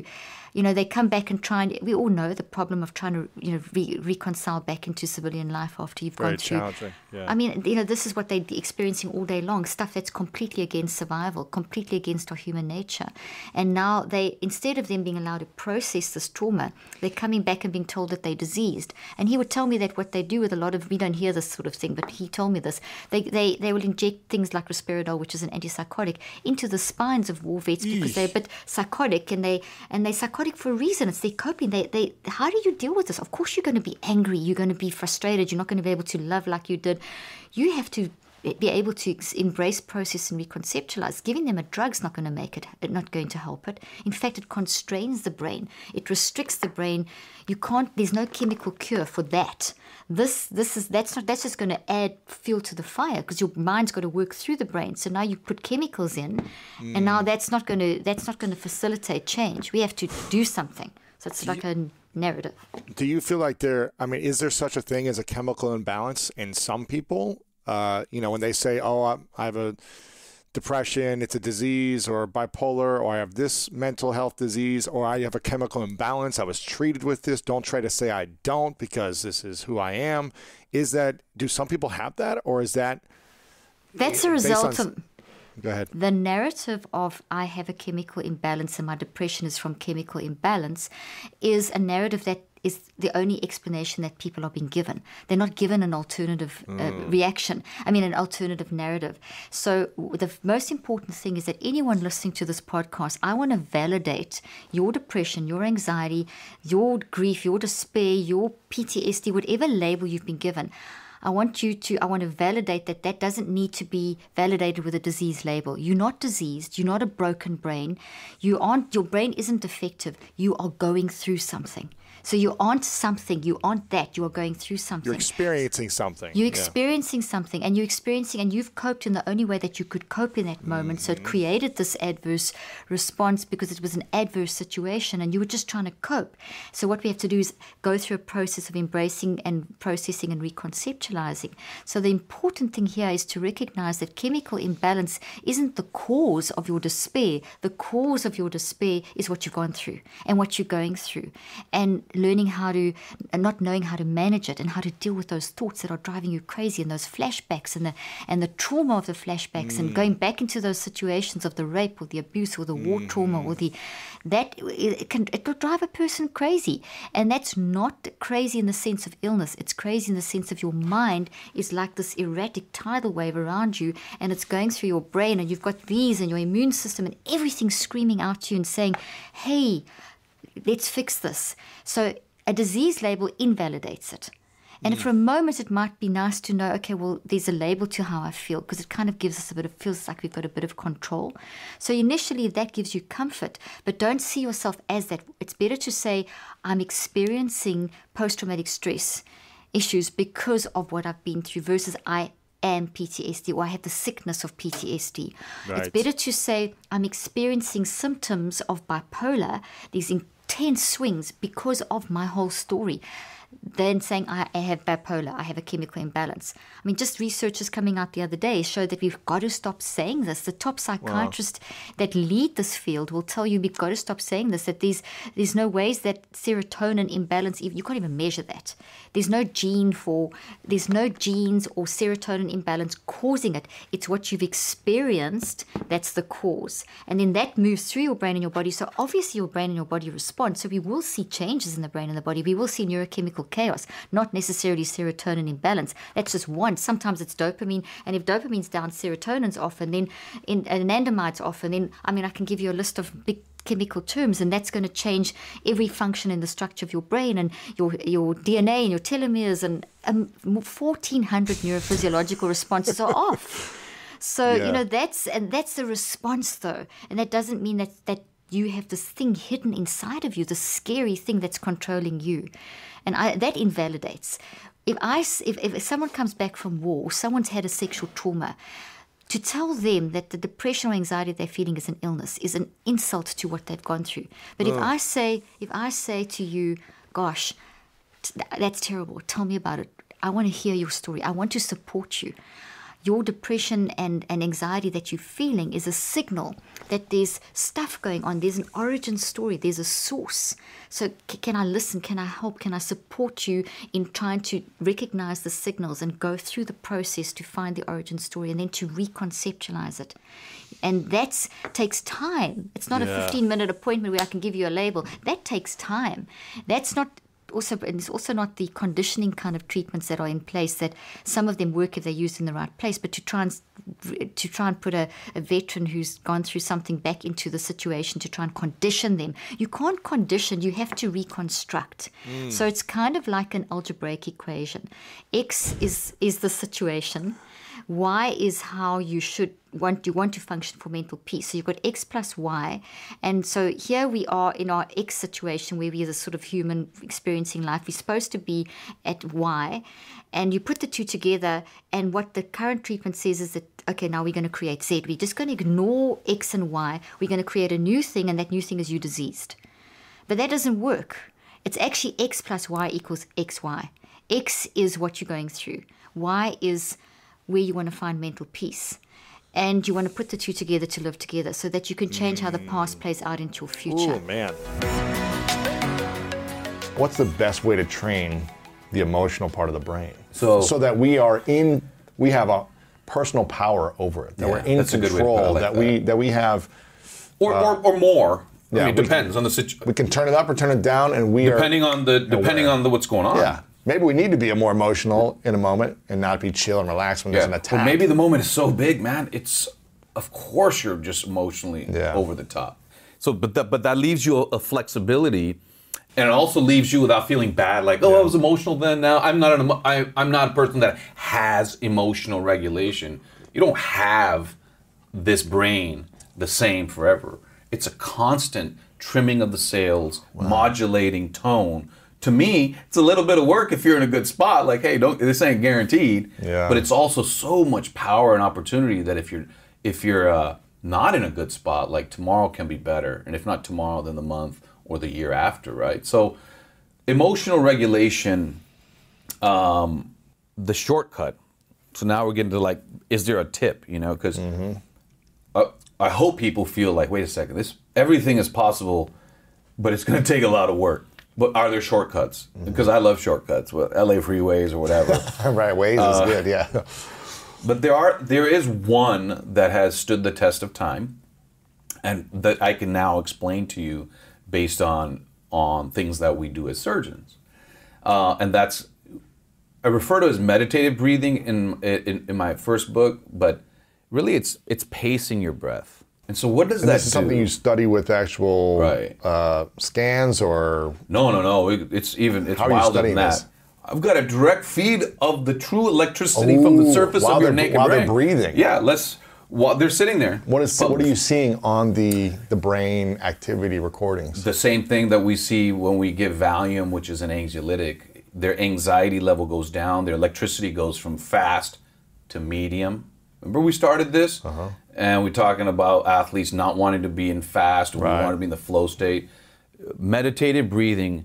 You know, they come back and try and, we all know the problem of trying to, you know, re- reconcile back into civilian life after you've Very gone through. challenging, yeah. I mean, you know, this is what they're experiencing all day long, stuff that's completely against survival, completely against our human nature. And now they, instead of them being allowed to process this trauma, they're coming back and being told that they're diseased. And he would tell me that what they do with a lot of, we don't hear this sort of thing, but he told me this, they they, they will inject things like risperidol, which is an antipsychotic, into the spines of war vets because they're a bit psychotic, and they and they're psychotic for a reason. It's their coping. They they how do you deal with this? Of course you're going to be angry, you're going to be frustrated, you're not going to be able to love like you did. You have to be able to embrace, process, and reconceptualize. Giving them a drug's not going to make it, not going to help it. In fact, it constrains the brain. It restricts the brain. You can't. There's no chemical cure for that. This, this is that's not. That's just going to add fuel to the fire because your mind's got to work through the brain. So now you put chemicals in, mm. and now that's not going to. That's not going to facilitate change. We have to do something. So it's like a narrative. Do you feel like there? I mean, is there such a thing as a chemical imbalance in some people? Uh, you know, when they say, oh, I, I have a depression, it's a disease, or bipolar, or I have this mental health disease, or I have a chemical imbalance, I was treated with this, don't try to say I don't because this is who I am. Is that, do some people have that, or is that... That's a result on, of... Go ahead. The narrative of I have a chemical imbalance and my depression is from chemical imbalance is a narrative that is the only explanation that people are being given. They're not given an alternative uh, mm. reaction. I mean, an alternative narrative. So the most important thing is that anyone listening to this podcast, I want to validate your depression, your anxiety, your grief, your despair, your P T S D, whatever label you've been given. I want you to, I want to validate that that doesn't need to be validated with a disease label. You're not diseased. You're not a broken brain. You aren't, your brain isn't defective. You are going through something. So you aren't something, you aren't that, you are going through something. You're experiencing something. You're experiencing yeah. something, and you're experiencing, and you've coped in the only way that you could cope in that moment. Mm-hmm. So it created this adverse response because it was an adverse situation, and you were just trying to cope. So what we have to do is go through a process of embracing and processing and reconceptualizing. So the important thing here is to recognize that chemical imbalance isn't the cause of your despair. The cause of your despair is what you've gone through and what you're going through. And learning how to, and not knowing how to manage it and how to deal with those thoughts that are driving you crazy and those flashbacks and the and the trauma of the flashbacks mm. and going back into those situations of the rape or the abuse or the war mm. trauma or the, that, it can, it will drive a person crazy. And that's not crazy in the sense of illness. It's crazy in the sense of your mind is like this erratic tidal wave around you, and it's going through your brain, and you've got these and your immune system and everything screaming out to you and saying, hey, let's fix this. So a disease label invalidates it. And mm. for a moment, it might be nice to know, okay, well, there's a label to how I feel, because it kind of gives us a bit of, feels like we've got a bit of control. So initially, that gives you comfort, but don't see yourself as that. It's better to say, I'm experiencing post-traumatic stress issues because of what I've been through versus I am P T S D, or I have the sickness of P T S D. Right. It's better to say, I'm experiencing symptoms of bipolar, these intense swings because of my whole story, than saying I have bipolar, I have a chemical imbalance. I mean, just researchers coming out the other day showed that we've got to stop saying this. The top psychiatrists wow. that lead this field will tell you we've got to stop saying this, that there's, there's no ways that serotonin imbalance, you can't even measure that. There's no gene for, there's no genes or serotonin imbalance causing it. It's what you've experienced that's the cause. And then that moves through your brain and your body. So obviously your brain and your body respond. So we will see changes in the brain and the body. We will see neurochemical chaos, not necessarily serotonin imbalance. That's just one. Sometimes it's dopamine, and if dopamine's down, serotonin's off, and then in, anandamide's off, and then, I mean, I can give you a list of big chemical terms, and that's going to change every function in the structure of your brain and your your D N A and your telomeres, and um, fourteen hundred neurophysiological responses are off. So, yeah. you know, that's, and that's the response though, and that doesn't mean that that you have this thing hidden inside of you, this scary thing that's controlling you. And I, that invalidates. If I, if, if someone comes back from war, or someone's had a sexual trauma, to tell them that the depression or anxiety they're feeling is an illness is an insult to what they've gone through. But oh. if I say, if I say to you, gosh, t- that's terrible, tell me about it. I want to hear your story. I want to support you. your depression and, and anxiety that you're feeling is a signal that there's stuff going on. There's an origin story. There's a source. So c- can I listen? Can I help? Can I support you in trying to recognize the signals and go through the process to find the origin story and then to reconceptualize it? And that takes time. It's not Yeah. a fifteen-minute appointment where I can give you a label. That takes time. That's not also, and it's also not the conditioning kind of treatments that are in place, that some of them work if they're used in the right place, but to try and to try and put a, a veteran who's gone through something back into the situation to try and condition them. You can't condition, you have to reconstruct. Mm. So it's kind of like an algebraic equation. X is is the situation. Y is how you should want you want to function for mental peace. So you've got X plus Y. And so here we are in our X situation where we are the sort of human experiencing life. We're supposed to be at Y. And you put the two together, and what the current treatment says is that, okay, now we're going to create Z. We're just going to ignore X and Y. We're going to create a new thing, and that new thing is you diseased. But that doesn't work. It's actually X plus Y equals X Y. X is what you're going through. Y is where you want to find mental peace. And you want to put the two together to live together so that you can change how the past plays out into your future. Oh, man. What's the best way to train the emotional part of the brain? So- so that we are in, we have a personal power over it, that Yeah, we're in that's a good way to put it. I control, like that, that. we that we have, Or, or, or more. yeah, I mean, we it depends on the situation. we can turn it up or turn it down, and we Depending are, on the depending aware. on the what's going on. yeah. Maybe we need to be more emotional in a moment and not be chill and relaxed when there's an attack. But maybe the moment is so big, man. It's of course you're just emotionally Yeah. over the top. So, but that but that leaves you a, a flexibility, and it also leaves you without feeling bad. Like, oh, I was emotional then. Now I'm not an emo- I, I'm not a person that has emotional regulation. You don't have this brain the same forever. It's a constant trimming of the sails, modulating tone. To me, it's a little bit of work if you're in a good spot. Like, hey, don't this ain't guaranteed. Yeah. But it's also so much power and opportunity that if you're if you're uh, not in a good spot, like tomorrow can be better, and if not tomorrow, then the month or the year after, right? So, emotional regulation, um, the shortcut. So now we're getting to like, is there a tip? You know, because uh, I hope people feel like, wait a second, this everything is possible, but it's going to take a lot of work. But are there shortcuts? Because I love shortcuts, with L A freeways or whatever. right, ways is good, yeah. But there are there is one that has stood the test of time, and that I can now explain to you based on on things that we do as surgeons, uh, and that's I refer to as meditative breathing in, in in my first book, but really it's it's pacing your breath. And so what does And that this is do? something you study with actual Right. uh, scans, or No, no, no. It, it's even it's How are you wilder studying than that. this? I've got a direct feed of the true electricity from the Ooh, surface while of your they're- naked while they're brain. breathing. Yeah, let's. While they're sitting there. what is But what are you seeing on the the brain activity recordings? The same thing that we see when we give Valium, which is an anxiolytic. Their anxiety level goes down. Their electricity goes from fast to medium. Remember we started this, uh-huh. and we're talking about athletes not wanting to be in fast. Or Right. we want to be in the flow state. Meditative breathing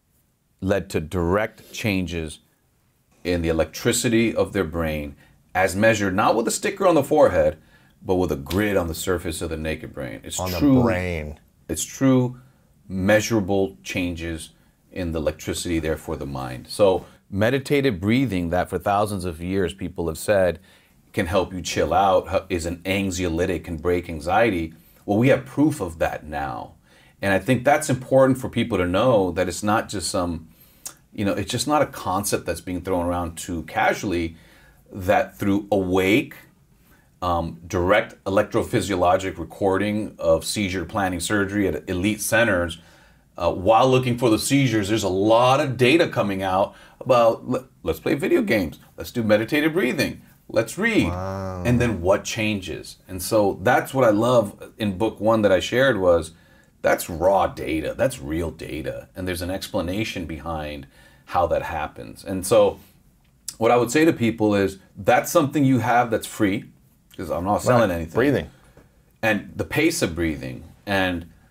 led to direct changes in the electricity of their brain, as measured not with a sticker on the forehead, but with a grid on the surface of the naked brain. It's On the true, brain. It's true, measurable changes in the electricity there for the mind. So meditative breathing, that for thousands of years people have said can help you chill out, is an anxiolytic, can break anxiety. Well, we have proof of that now. And I think that's important for people to know, that it's not just some, you know, it's just not a concept that's being thrown around too casually, that through Awake, um, direct electrophysiologic recording of seizure planning surgery at elite centers, uh, while looking for the seizures, there's a lot of data coming out about, let, let's play video games, let's do meditative breathing, let's read, wow. And then what changes. And so that's what I love in book one that I shared was, that's raw data, that's real data, and there's an explanation behind how that happens. And so what I would say to people is, that's something you have that's free, because I'm not selling Right. anything. Breathing. And the pace of breathing, and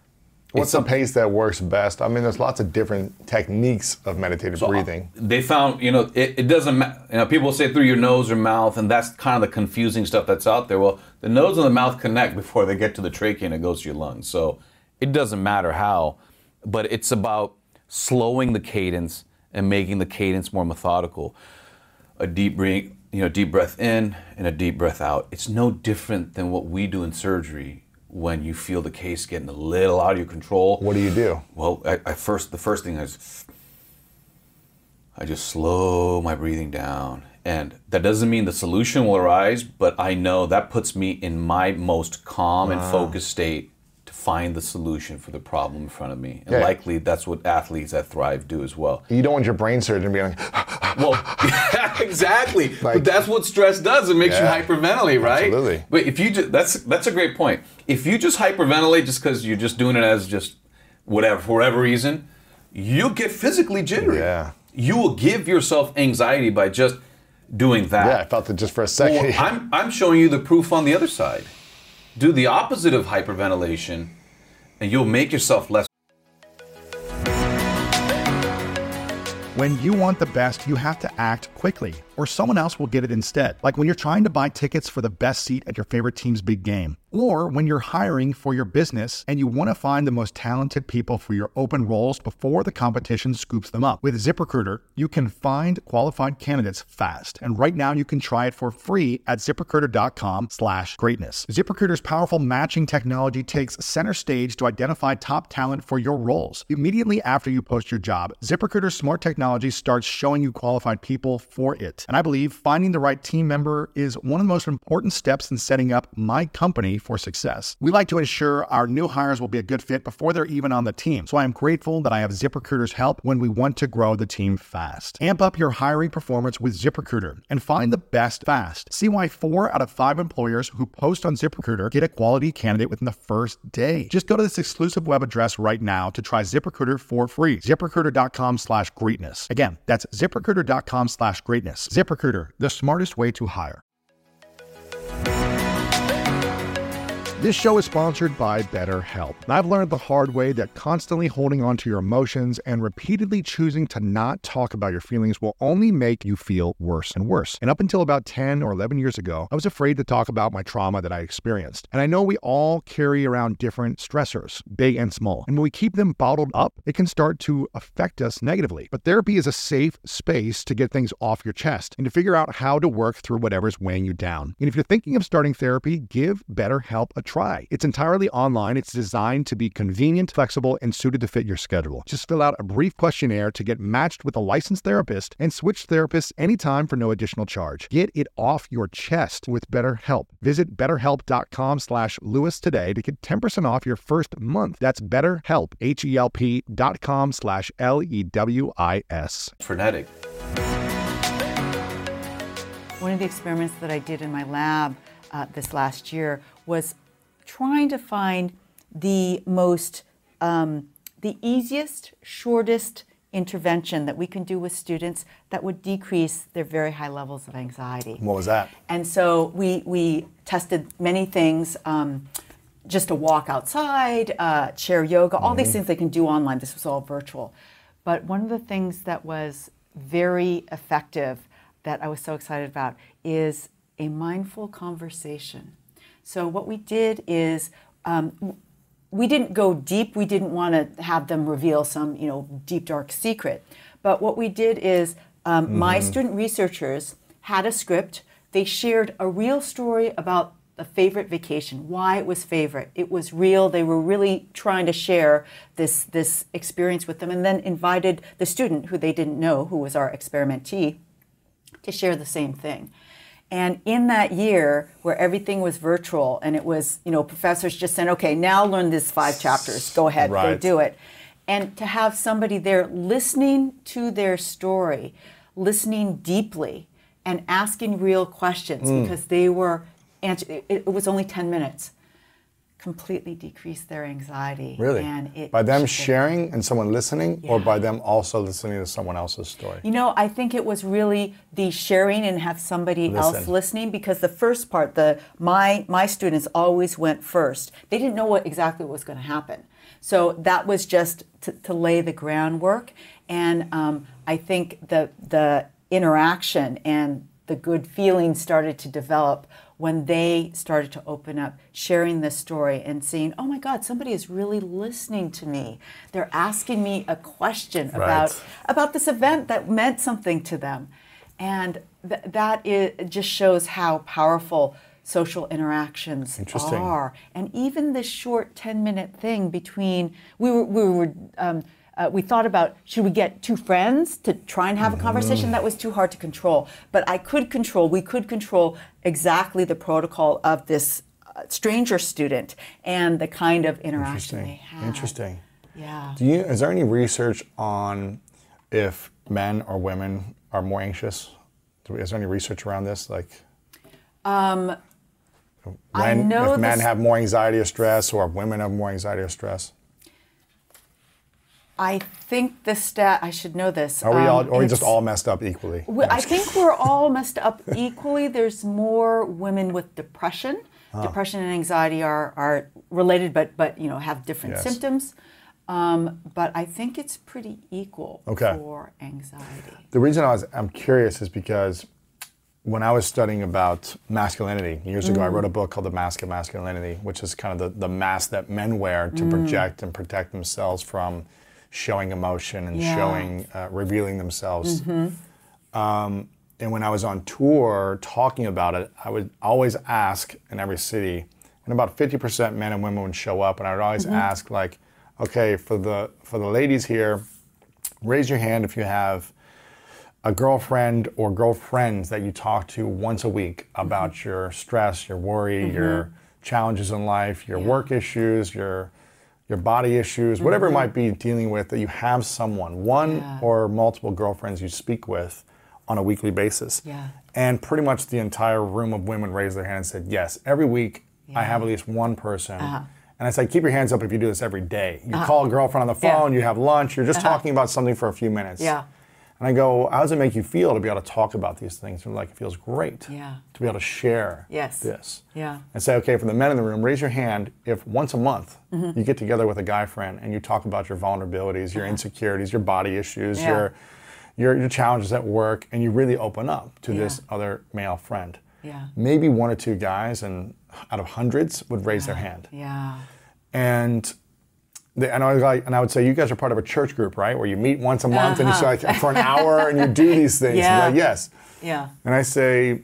What's the pace that works best? I mean, there's lots of different techniques of meditative So, uh, breathing. They found, you know, it, it doesn't matter. You know, people say through your nose or mouth, and that's kind of the confusing stuff that's out there. Well, the nose and the mouth connect before they get to the trachea and it goes to your lungs. So it doesn't matter how, but it's about slowing the cadence and making the cadence more methodical. A deep breath, you know, deep breath in and a deep breath out. It's no different than what we do in surgery. When you feel the case getting a little out of your control. What do you do? Well, I, I first the first thing is I just slow my breathing down, and that doesn't mean the solution will arise, but I know that puts me in my most calm and focused state to find the solution for the problem in front of me. And Yeah. likely that's what athletes that thrive do as well. You don't want your brain surgeon being like, Well, exactly. Like- but that's what stress does. It makes Yeah. you hyperventilate, right? Absolutely. But if you just, that's that's a great point. If you just hyperventilate just because you're just doing it as just whatever for whatever reason, you'll get physically jittery. Yeah. You will give yourself anxiety by just doing that. yeah, I felt it just for a second. Well, I'm I'm showing you the proof on the other side. Do the opposite of hyperventilation, and you'll make yourself less. When you want the best, you have to act quickly, or someone else will get it instead. Like when you're trying to buy tickets for the best seat at your favorite team's big game, or when you're hiring for your business and you want to find the most talented people for your open roles before the competition scoops them up. With ZipRecruiter, you can find qualified candidates fast. And right now you can try it for free at ZipRecruiter.com slash greatness. ZipRecruiter's powerful matching technology takes center stage to identify top talent for your roles. Immediately after you post your job, ZipRecruiter's smart technology starts showing you qualified people for it. And I believe finding the right team member is one of the most important steps in setting up my company for success. We like to ensure our new hires will be a good fit before they're even on the team. So I am grateful that I have ZipRecruiter's help when we want to grow the team fast. Amp up your hiring performance with ZipRecruiter and find the best fast. See why four out of five employers who post on ZipRecruiter get a quality candidate within the first day. Just go to this exclusive web address right now to try ZipRecruiter for free. ZipRecruiter.com slash greatness. Again, that's ZipRecruiter.com slash greatness. ZipRecruiter, the smartest way to hire. This show is sponsored by BetterHelp. And I've learned the hard way that constantly holding on to your emotions and repeatedly choosing to not talk about your feelings will only make you feel worse and worse. And up until about ten or eleven years ago, I was afraid to talk about my trauma that I experienced. And I know we all carry around different stressors, big and small. And when we keep them bottled up, it can start to affect us negatively. But therapy is a safe space to get things off your chest and to figure out how to work through whatever's weighing you down. And if you're thinking of starting therapy, give BetterHelp a try. It's entirely online. It's designed to be convenient, flexible, and suited to fit your schedule. Just fill out a brief questionnaire to get matched with a licensed therapist and switch therapists anytime for no additional charge. Get it off your chest with BetterHelp. Visit betterhelp.com slash Lewis today to get ten percent off your first month. That's BetterHelp, H-E-L-P dot com slash L E W I S. Frenetic. One of the experiments that I did in my lab uh, this last year was trying to find the most, um, the easiest, shortest intervention that we can do with students that would decrease their very high levels of anxiety. What was that? And so we, we tested many things, um, just a walk outside, uh, chair yoga, all these things they can do online. This was all virtual. But one of the things that was very effective that I was so excited about is a mindful conversation. So what we did is um, we didn't go deep. We didn't want to have them reveal some, you know, deep, dark secret. But what we did is um, mm-hmm. my student researchers had a script. They shared a real story about a favorite vacation, why it was favorite. It was real. They were really trying to share this, this experience with them, and then invited the student who they didn't know, who was our experimentee, to share the same thing. And in that year where everything was virtual and it was, you know, professors just saying, okay, now learn these five chapters, go ahead, right. go do it. And to have somebody there listening to their story, listening deeply and asking real questions mm. because they were, answer- it, it was only ten minutes, completely decreased their anxiety. Really? And it by them shifted. sharing and someone listening, or Yeah. by them also listening to someone else's story? You know, I think it was really the sharing and have somebody else Listen. listening, because the first part, the my my students always went first. They didn't know what exactly what was going to happen. So that was just to, to lay the groundwork. And um, I think the the interaction and the good feelings started to develop when they started to open up, sharing this story and seeing, oh my God, somebody is really listening to me. They're asking me a question Right. about about this event that meant something to them. And th- that is, it just shows how powerful social interactions Interesting. are. And even this short ten minute thing between, we were, we were, um, uh, we thought about, should we get two friends to try and have a conversation? That was too hard to control. But I could control, we could control exactly the protocol of this uh, stranger student and the kind of interaction they Interesting. had. Interesting. Yeah. Do you? Is there any research on if men or women are more anxious? Do we- Is there any research around this? Like, Um, when, I know if men this- have more anxiety or stress, or women have more anxiety or stress? I think the stat, I should know this. Are we all, um, or are we just it's- all messed up equally? We, I think we're all messed up equally. There's more women with depression. Depression and anxiety are, are related, but but you know have different Yes. symptoms. Um, but I think it's pretty equal Okay. for anxiety. The reason I was I'm curious is because when I was studying about masculinity years ago, I Mm. wrote a book called The Mask of Masculinity, which is kind of the, the mask that men wear to Mm. project and protect themselves from showing emotion and Yeah. showing, uh, revealing themselves. Um, and when I was on tour talking about it, I would always ask in every city, and about fifty percent men and women would show up, and I would always ask, like, okay, for the for the ladies here, raise your hand if you have a girlfriend or girlfriends that you talk to once a week about your stress, your worry, your challenges in life, your work issues, your your body issues, whatever it might be dealing with, that you have someone, one Yeah. or multiple girlfriends you speak with on a weekly basis. Yeah. And pretty much the entire room of women raised their hand and said, yes, every week I have at least one person. Uh-huh. And I said, keep your hands up if you do this every day. You call a girlfriend on the Yeah. phone, you have lunch, you're just talking about something for a few minutes. Yeah. And I go, how does it make you feel to be able to talk about these things? And they're like, it feels great Yeah. to be able to share Yes. this. Yeah. And say, okay, for the men in the room, raise your hand if once a month Mm-hmm. you get together with a guy friend and you talk about your vulnerabilities, your insecurities, your body issues, Uh-huh. Yeah. your, your your challenges at work, and you really open up to Yeah. this other male friend. Yeah. Maybe one or two guys and out of hundreds would raise their hand. Yeah. And they, and I was like, and I would say, you guys are part of a church group, right? Where you meet once a month and you say, like, for an hour and you do these things. Uh-huh. Yeah. And they're like, yes. Yeah. And I say,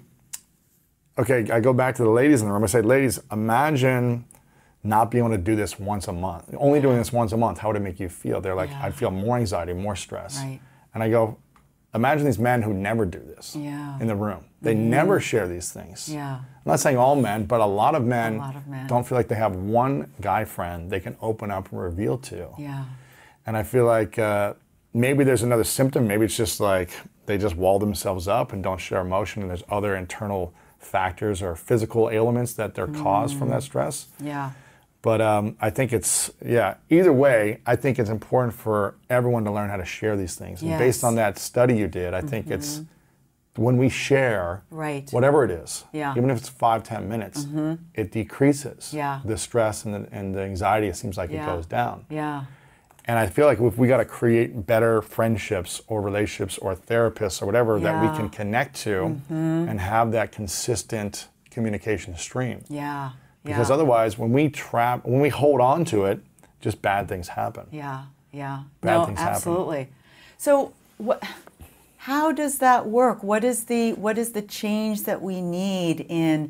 okay, I go back to the ladies in the room. I say, ladies, imagine not being able to do this once a month. Only doing this once a month, how would it make you feel? They're like, Yeah. I'd feel more anxiety, more stress. Right. And I go, imagine these men who never do this Yeah. in the room. They never share these things. Yeah. I'm not saying all men, but a lot of men, lot of men. don't feel like they have one guy friend they can open up and reveal to. Yeah. And I feel like uh, maybe there's another symptom. Maybe it's just like they just wall themselves up and don't share emotion, and there's other internal factors or physical ailments that they're caused from that stress. Yeah. But um, I think it's, yeah, either way, I think it's important for everyone to learn how to share these things. And based Yes. on that study you did, I think it's when we share, Right. whatever it is, Yeah. even if it's five, ten minutes, it decreases Yeah. the stress and the, and the anxiety. It seems like Yeah. it goes down. Yeah. And I feel like if we got to create better friendships or relationships or therapists or whatever that we Yeah. can connect to and have that consistent communication stream. Yeah. Because yeah. otherwise, when we trap, when we hold on to it, just bad things happen. Yeah, yeah. Bad no, things happen. absolutely. So, what? How does that work? What is the what is the change that we need in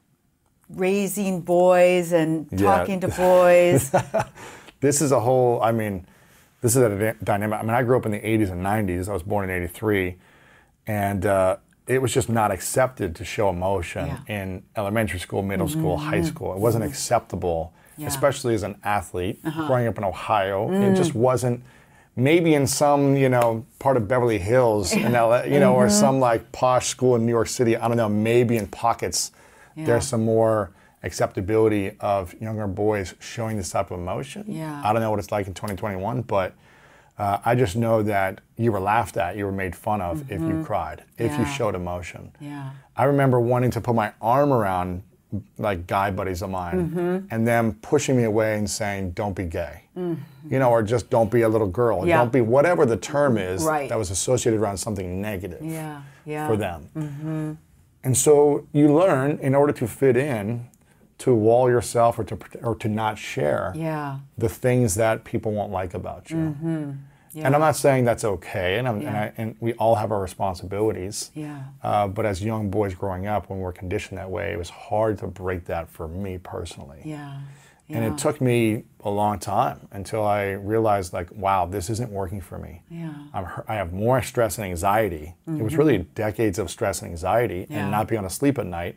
raising boys and Yeah. talking to boys? This is a whole, I mean, this is a dy- dynamic. I mean, I grew up in the eighties and nineties. I was born in eighty-three. And uh, it was just not accepted to show emotion Yeah. in elementary school, middle school, high school. It wasn't acceptable, Yeah. especially as an athlete. Growing up in Ohio, it just wasn't. Maybe in some, you know, part of Beverly Hills in L A, you know, or some like posh school in New York City, I don't know, maybe in pockets Yeah. there's some more acceptability of younger boys showing this type of emotion. Yeah. I don't know what it's like in twenty twenty-one, but uh, I just know that you were laughed at, you were made fun of mm-hmm. if you cried, if yeah. you showed emotion. Yeah. I remember wanting to put my arm around like guy buddies of mine mm-hmm. and them pushing me away and saying, don't be gay, mm-hmm. you know, or just don't be a little girl, yeah. don't be whatever the term is right. that was associated around something negative yeah. Yeah. for them. Mm-hmm. And so you learn, in order to fit in, to wall yourself or to or to not share yeah. the things that people won't like about you. Mm-hmm. Yeah. And I'm not saying that's okay, and, I'm, yeah. and, I, and we all have our responsibilities. Yeah. Uh, but as young boys growing up, when we're conditioned that way, it was hard to break that for me personally. Yeah. Yeah. And it took me a long time until I realized, like, wow, this isn't working for me. Yeah. I'm, I have more stress and anxiety. Mm-hmm. It was really decades of stress and anxiety yeah. and not being able to sleep at night.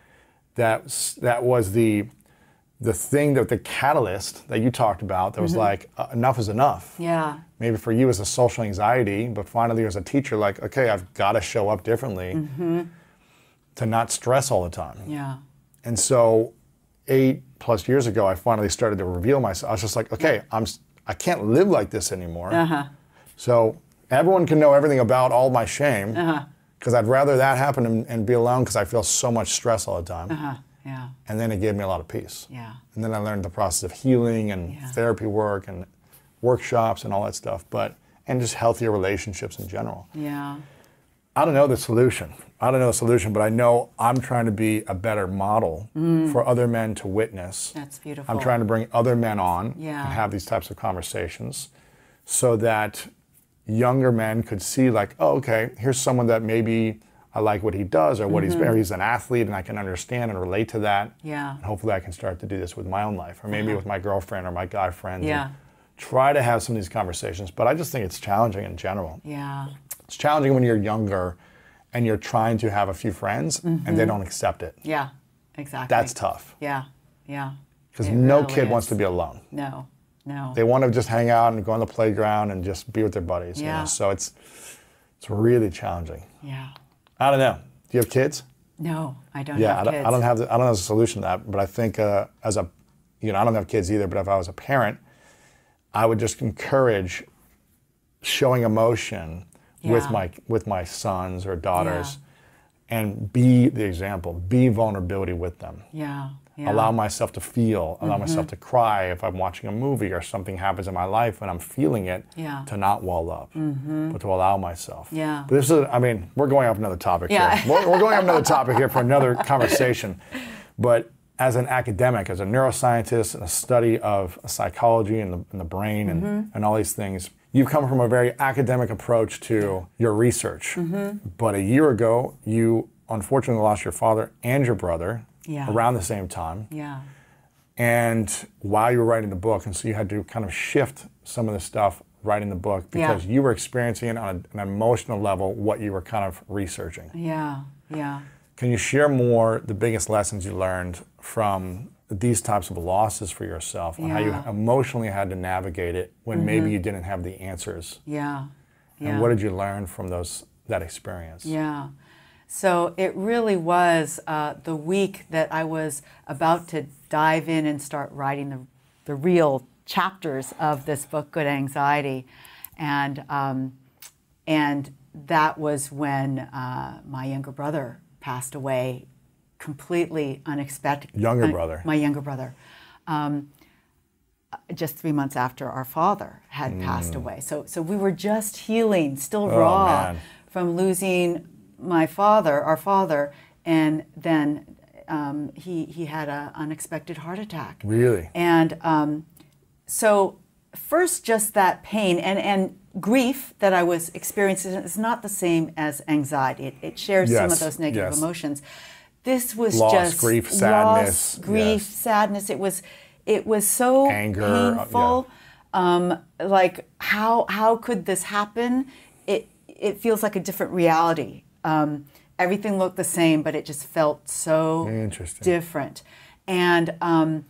That that was the the thing, that the catalyst that you talked about that was mm-hmm. like, uh, enough is enough. Yeah. Maybe for you as a social anxiety, but finally as a teacher, like, okay, I've got to show up differently mm-hmm. to not stress all the time. Yeah. And so eight plus years ago, I finally started to reveal myself. I was just like, okay, I'm, I can't live like this anymore. Uh-huh. So everyone can know everything about all my shame, uh-huh. because I'd rather that happen and, and be alone, because I feel so much stress all the time. Uh-huh. Yeah. And then it gave me a lot of peace. Yeah. And then I learned the process of healing and yeah. therapy work and workshops and all that stuff, but and just healthier relationships in general. Yeah. I don't know the solution. I don't know the solution, but I know I'm trying to be a better model mm. for other men to witness. That's beautiful. I'm trying to bring other men on yeah. and have these types of conversations so that younger men could see, like, oh, okay, here's someone that maybe I like what he does, or what mm-hmm. he's, or he's an athlete, and I can understand and relate to that. Yeah. And hopefully I can start to do this with my own life, or maybe uh-huh. with my girlfriend or my guy friends. Yeah. Try to have some of these conversations, but I just think it's challenging in general. Yeah. It's challenging when you're younger and you're trying to have a few friends mm-hmm. and they don't accept it. Yeah, exactly. That's tough. Yeah, yeah. Because no really kid is. wants to be alone. No, no. They want to just hang out and go on the playground and just be with their buddies. Yeah. You know? So it's it's really challenging. Yeah. I don't know. Do you have kids? No, I don't yeah, have I don't, kids. I don't have the, I don't have a solution to that, but I think uh, as a, you know, I don't have kids either, but if I was a parent, I would just encourage showing emotion yeah. with my with my sons or daughters, yeah. and be the example, be vulnerability with them. Yeah. Yeah. Allow myself to feel, allow mm-hmm. myself to cry if I'm watching a movie or something happens in my life and I'm feeling it, yeah. to not wall up, mm-hmm. but to allow myself. Yeah. But this is, I mean, we're going off another topic yeah. here. We're, we're going off another topic here for another conversation. But as an academic, as a neuroscientist, and a study of psychology and the, and the brain and, mm-hmm. and all these things, you've come from a very academic approach to your research. Mm-hmm. But a year ago, you unfortunately lost your father and your brother. Yeah. Around the same time. Yeah. And while you were writing the book, and so you had to kind of shift some of the stuff writing the book because yeah. you were experiencing it on a, an emotional level, what you were kind of researching. Yeah, yeah. Can you share more the biggest lessons you learned from these types of losses for yourself, and yeah. how you emotionally had to navigate it when mm-hmm. maybe you didn't have the answers? Yeah. yeah. And what did you learn from those that experience? Yeah. So it really was uh, the week that I was about to dive in and start writing the, the real chapters of this book, Good Anxiety. And, um, and that was when uh, my younger brother passed away, completely unexpected. Younger un- brother? My younger brother. Um, just three months after our father had mm. passed away. So, so we were just healing, still oh, raw man. from losing my father, our father, and then um, he he had an unexpected heart attack. Really? And um, so first, just that pain and, and grief that I was experiencing is not the same as anxiety. It, it shares yes. some of those negative yes. emotions. This was loss, just grief, sadness, loss, grief, yes. sadness. It was it was so anger, painful. Yeah. Um, like how how could this happen? It it feels like a different reality. Um, everything looked the same, but it just felt so different, and um,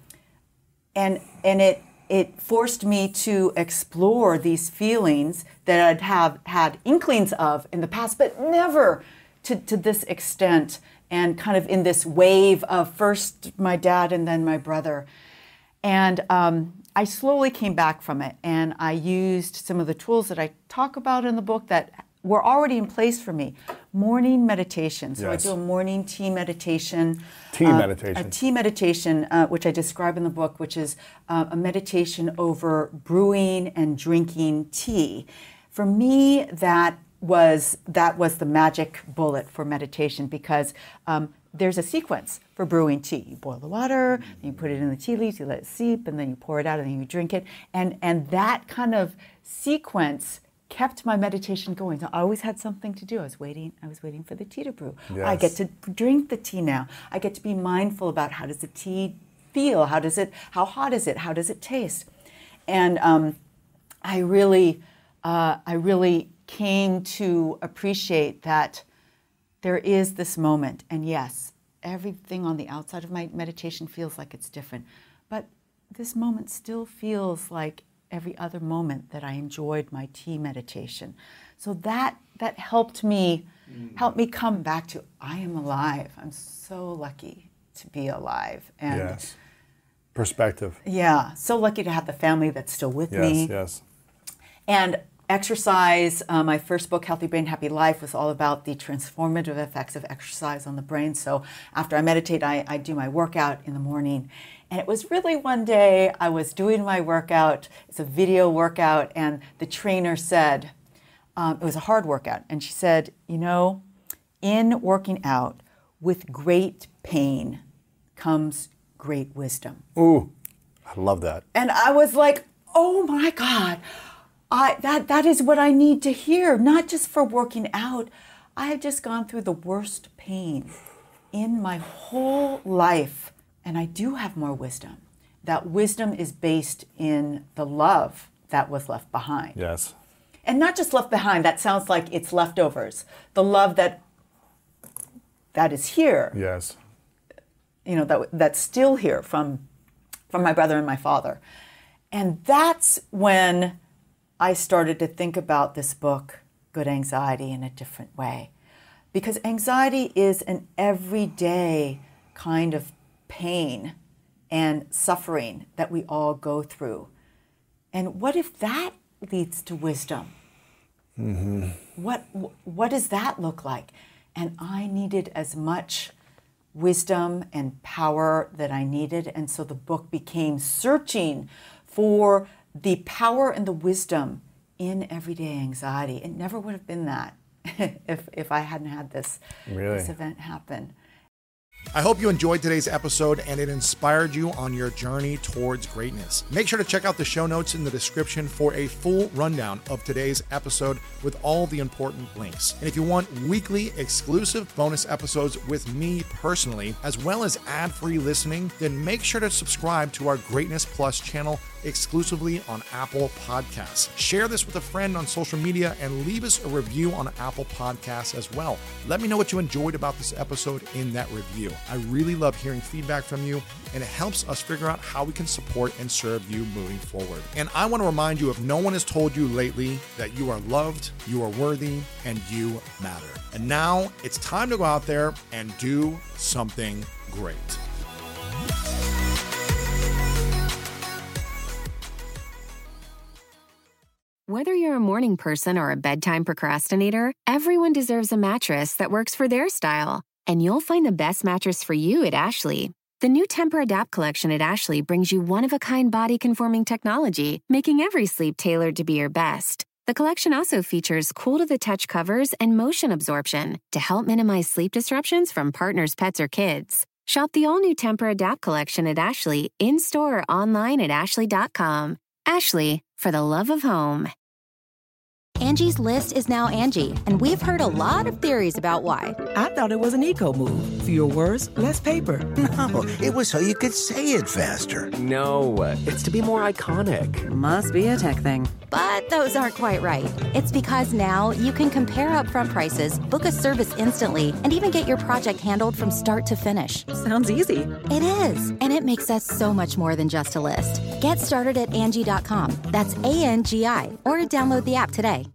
and and it it forced me to explore these feelings that I'd have had inklings of in the past, but never to, to this extent, and kind of in this wave of first my dad and then my brother. And um, I slowly came back from it, and I used some of the tools that I talk about in the book that were already in place for me. Morning meditation. So Yes. I do a morning tea meditation. Tea uh, meditation. A tea meditation, uh, which I describe in the book, which is uh, a meditation over brewing and drinking tea. For me, that was that was the magic bullet for meditation, because um, there's a sequence for brewing tea. You boil the water, then you put it in the tea leaves, you let it seep, and then you pour it out, and then you drink it. And and that kind of sequence kept my meditation going. So I always had something to do. I was waiting. I was waiting for the tea to brew. Yes. I get to drink the tea now. I get to be mindful about how does the tea feel? How does it? How hot is it? How does it taste? And um, I really, uh, I really came to appreciate that there is this moment. And yes, everything on the outside of my meditation feels like it's different, but this moment still feels like every other moment that I enjoyed my tea meditation. So that that helped me mm. helped me come back to, I am alive. I'm so lucky to be alive. And yes. Perspective. Yeah, so lucky to have the family that's still with yes, me. Yes, yes. And exercise, uh, my first book, Healthy Brain, Happy Life, was all about the transformative effects of exercise on the brain. So after I meditate, I, I do my workout in the morning. And it was really one day I was doing my workout. It's a video workout, and the trainer said, um, it was a hard workout, and she said, you know, in working out, with great pain comes great wisdom. Ooh, I love that. And I was like, oh my God, I, that, that is what I need to hear, not just for working out. I have just gone through the worst pain in my whole life. And I do have more wisdom. That wisdom is based in the love that was left behind. Yes. And not just left behind, that sounds like it's leftovers. The love that that is here. Yes. You know, that that's still here from from my brother and my father. And that's when I started to think about this book, Good Anxiety, in a different way. Because anxiety is an everyday kind of pain and suffering that we all go through. And what if that leads to wisdom? Mm-hmm. What what does that look like? And I needed as much wisdom and power that I needed, and so the book became searching for the power and the wisdom in everyday anxiety. It never would have been that if if I hadn't had this, really? this event happen. I hope you enjoyed today's episode and it inspired you on your journey towards greatness. Make sure to check out the show notes in the description for a full rundown of today's episode with all the important links. And if you want weekly exclusive bonus episodes with me personally, as well as ad-free listening, then make sure to subscribe to our Greatness Plus channel exclusively on Apple Podcasts. Share this with a friend on social media and leave us a review on Apple Podcasts as well. Let me know what you enjoyed about this episode in that review. I really love hearing feedback from you, and it helps us figure out how we can support and serve you moving forward. And I want to remind you, if no one has told you lately, that you are loved, you are worthy, and you matter. And now it's time to go out there and do something great. Whether you're a morning person or a bedtime procrastinator, everyone deserves a mattress that works for their style. And you'll find the best mattress for you at Ashley. The new Tempur-Adapt collection at Ashley brings you one-of-a-kind body-conforming technology, making every sleep tailored to be your best. The collection also features cool-to-the-touch covers and motion absorption to help minimize sleep disruptions from partners, pets, or kids. Shop the all-new Tempur-Adapt collection at Ashley, in-store or online at ashley dot com. Ashley, for the love of home. Angie's List is now Angie, and we've heard a lot of theories about why. I thought it was an eco move. Fewer words, less paper. No, it was so you could say it faster. No, it's to be more iconic. Must be a tech thing. But those aren't quite right. It's because now you can compare upfront prices, book a service instantly, and even get your project handled from start to finish. Sounds easy. It is, and it makes us so much more than just a list. Get started at Angie dot com. That's A N G I, or download the app today.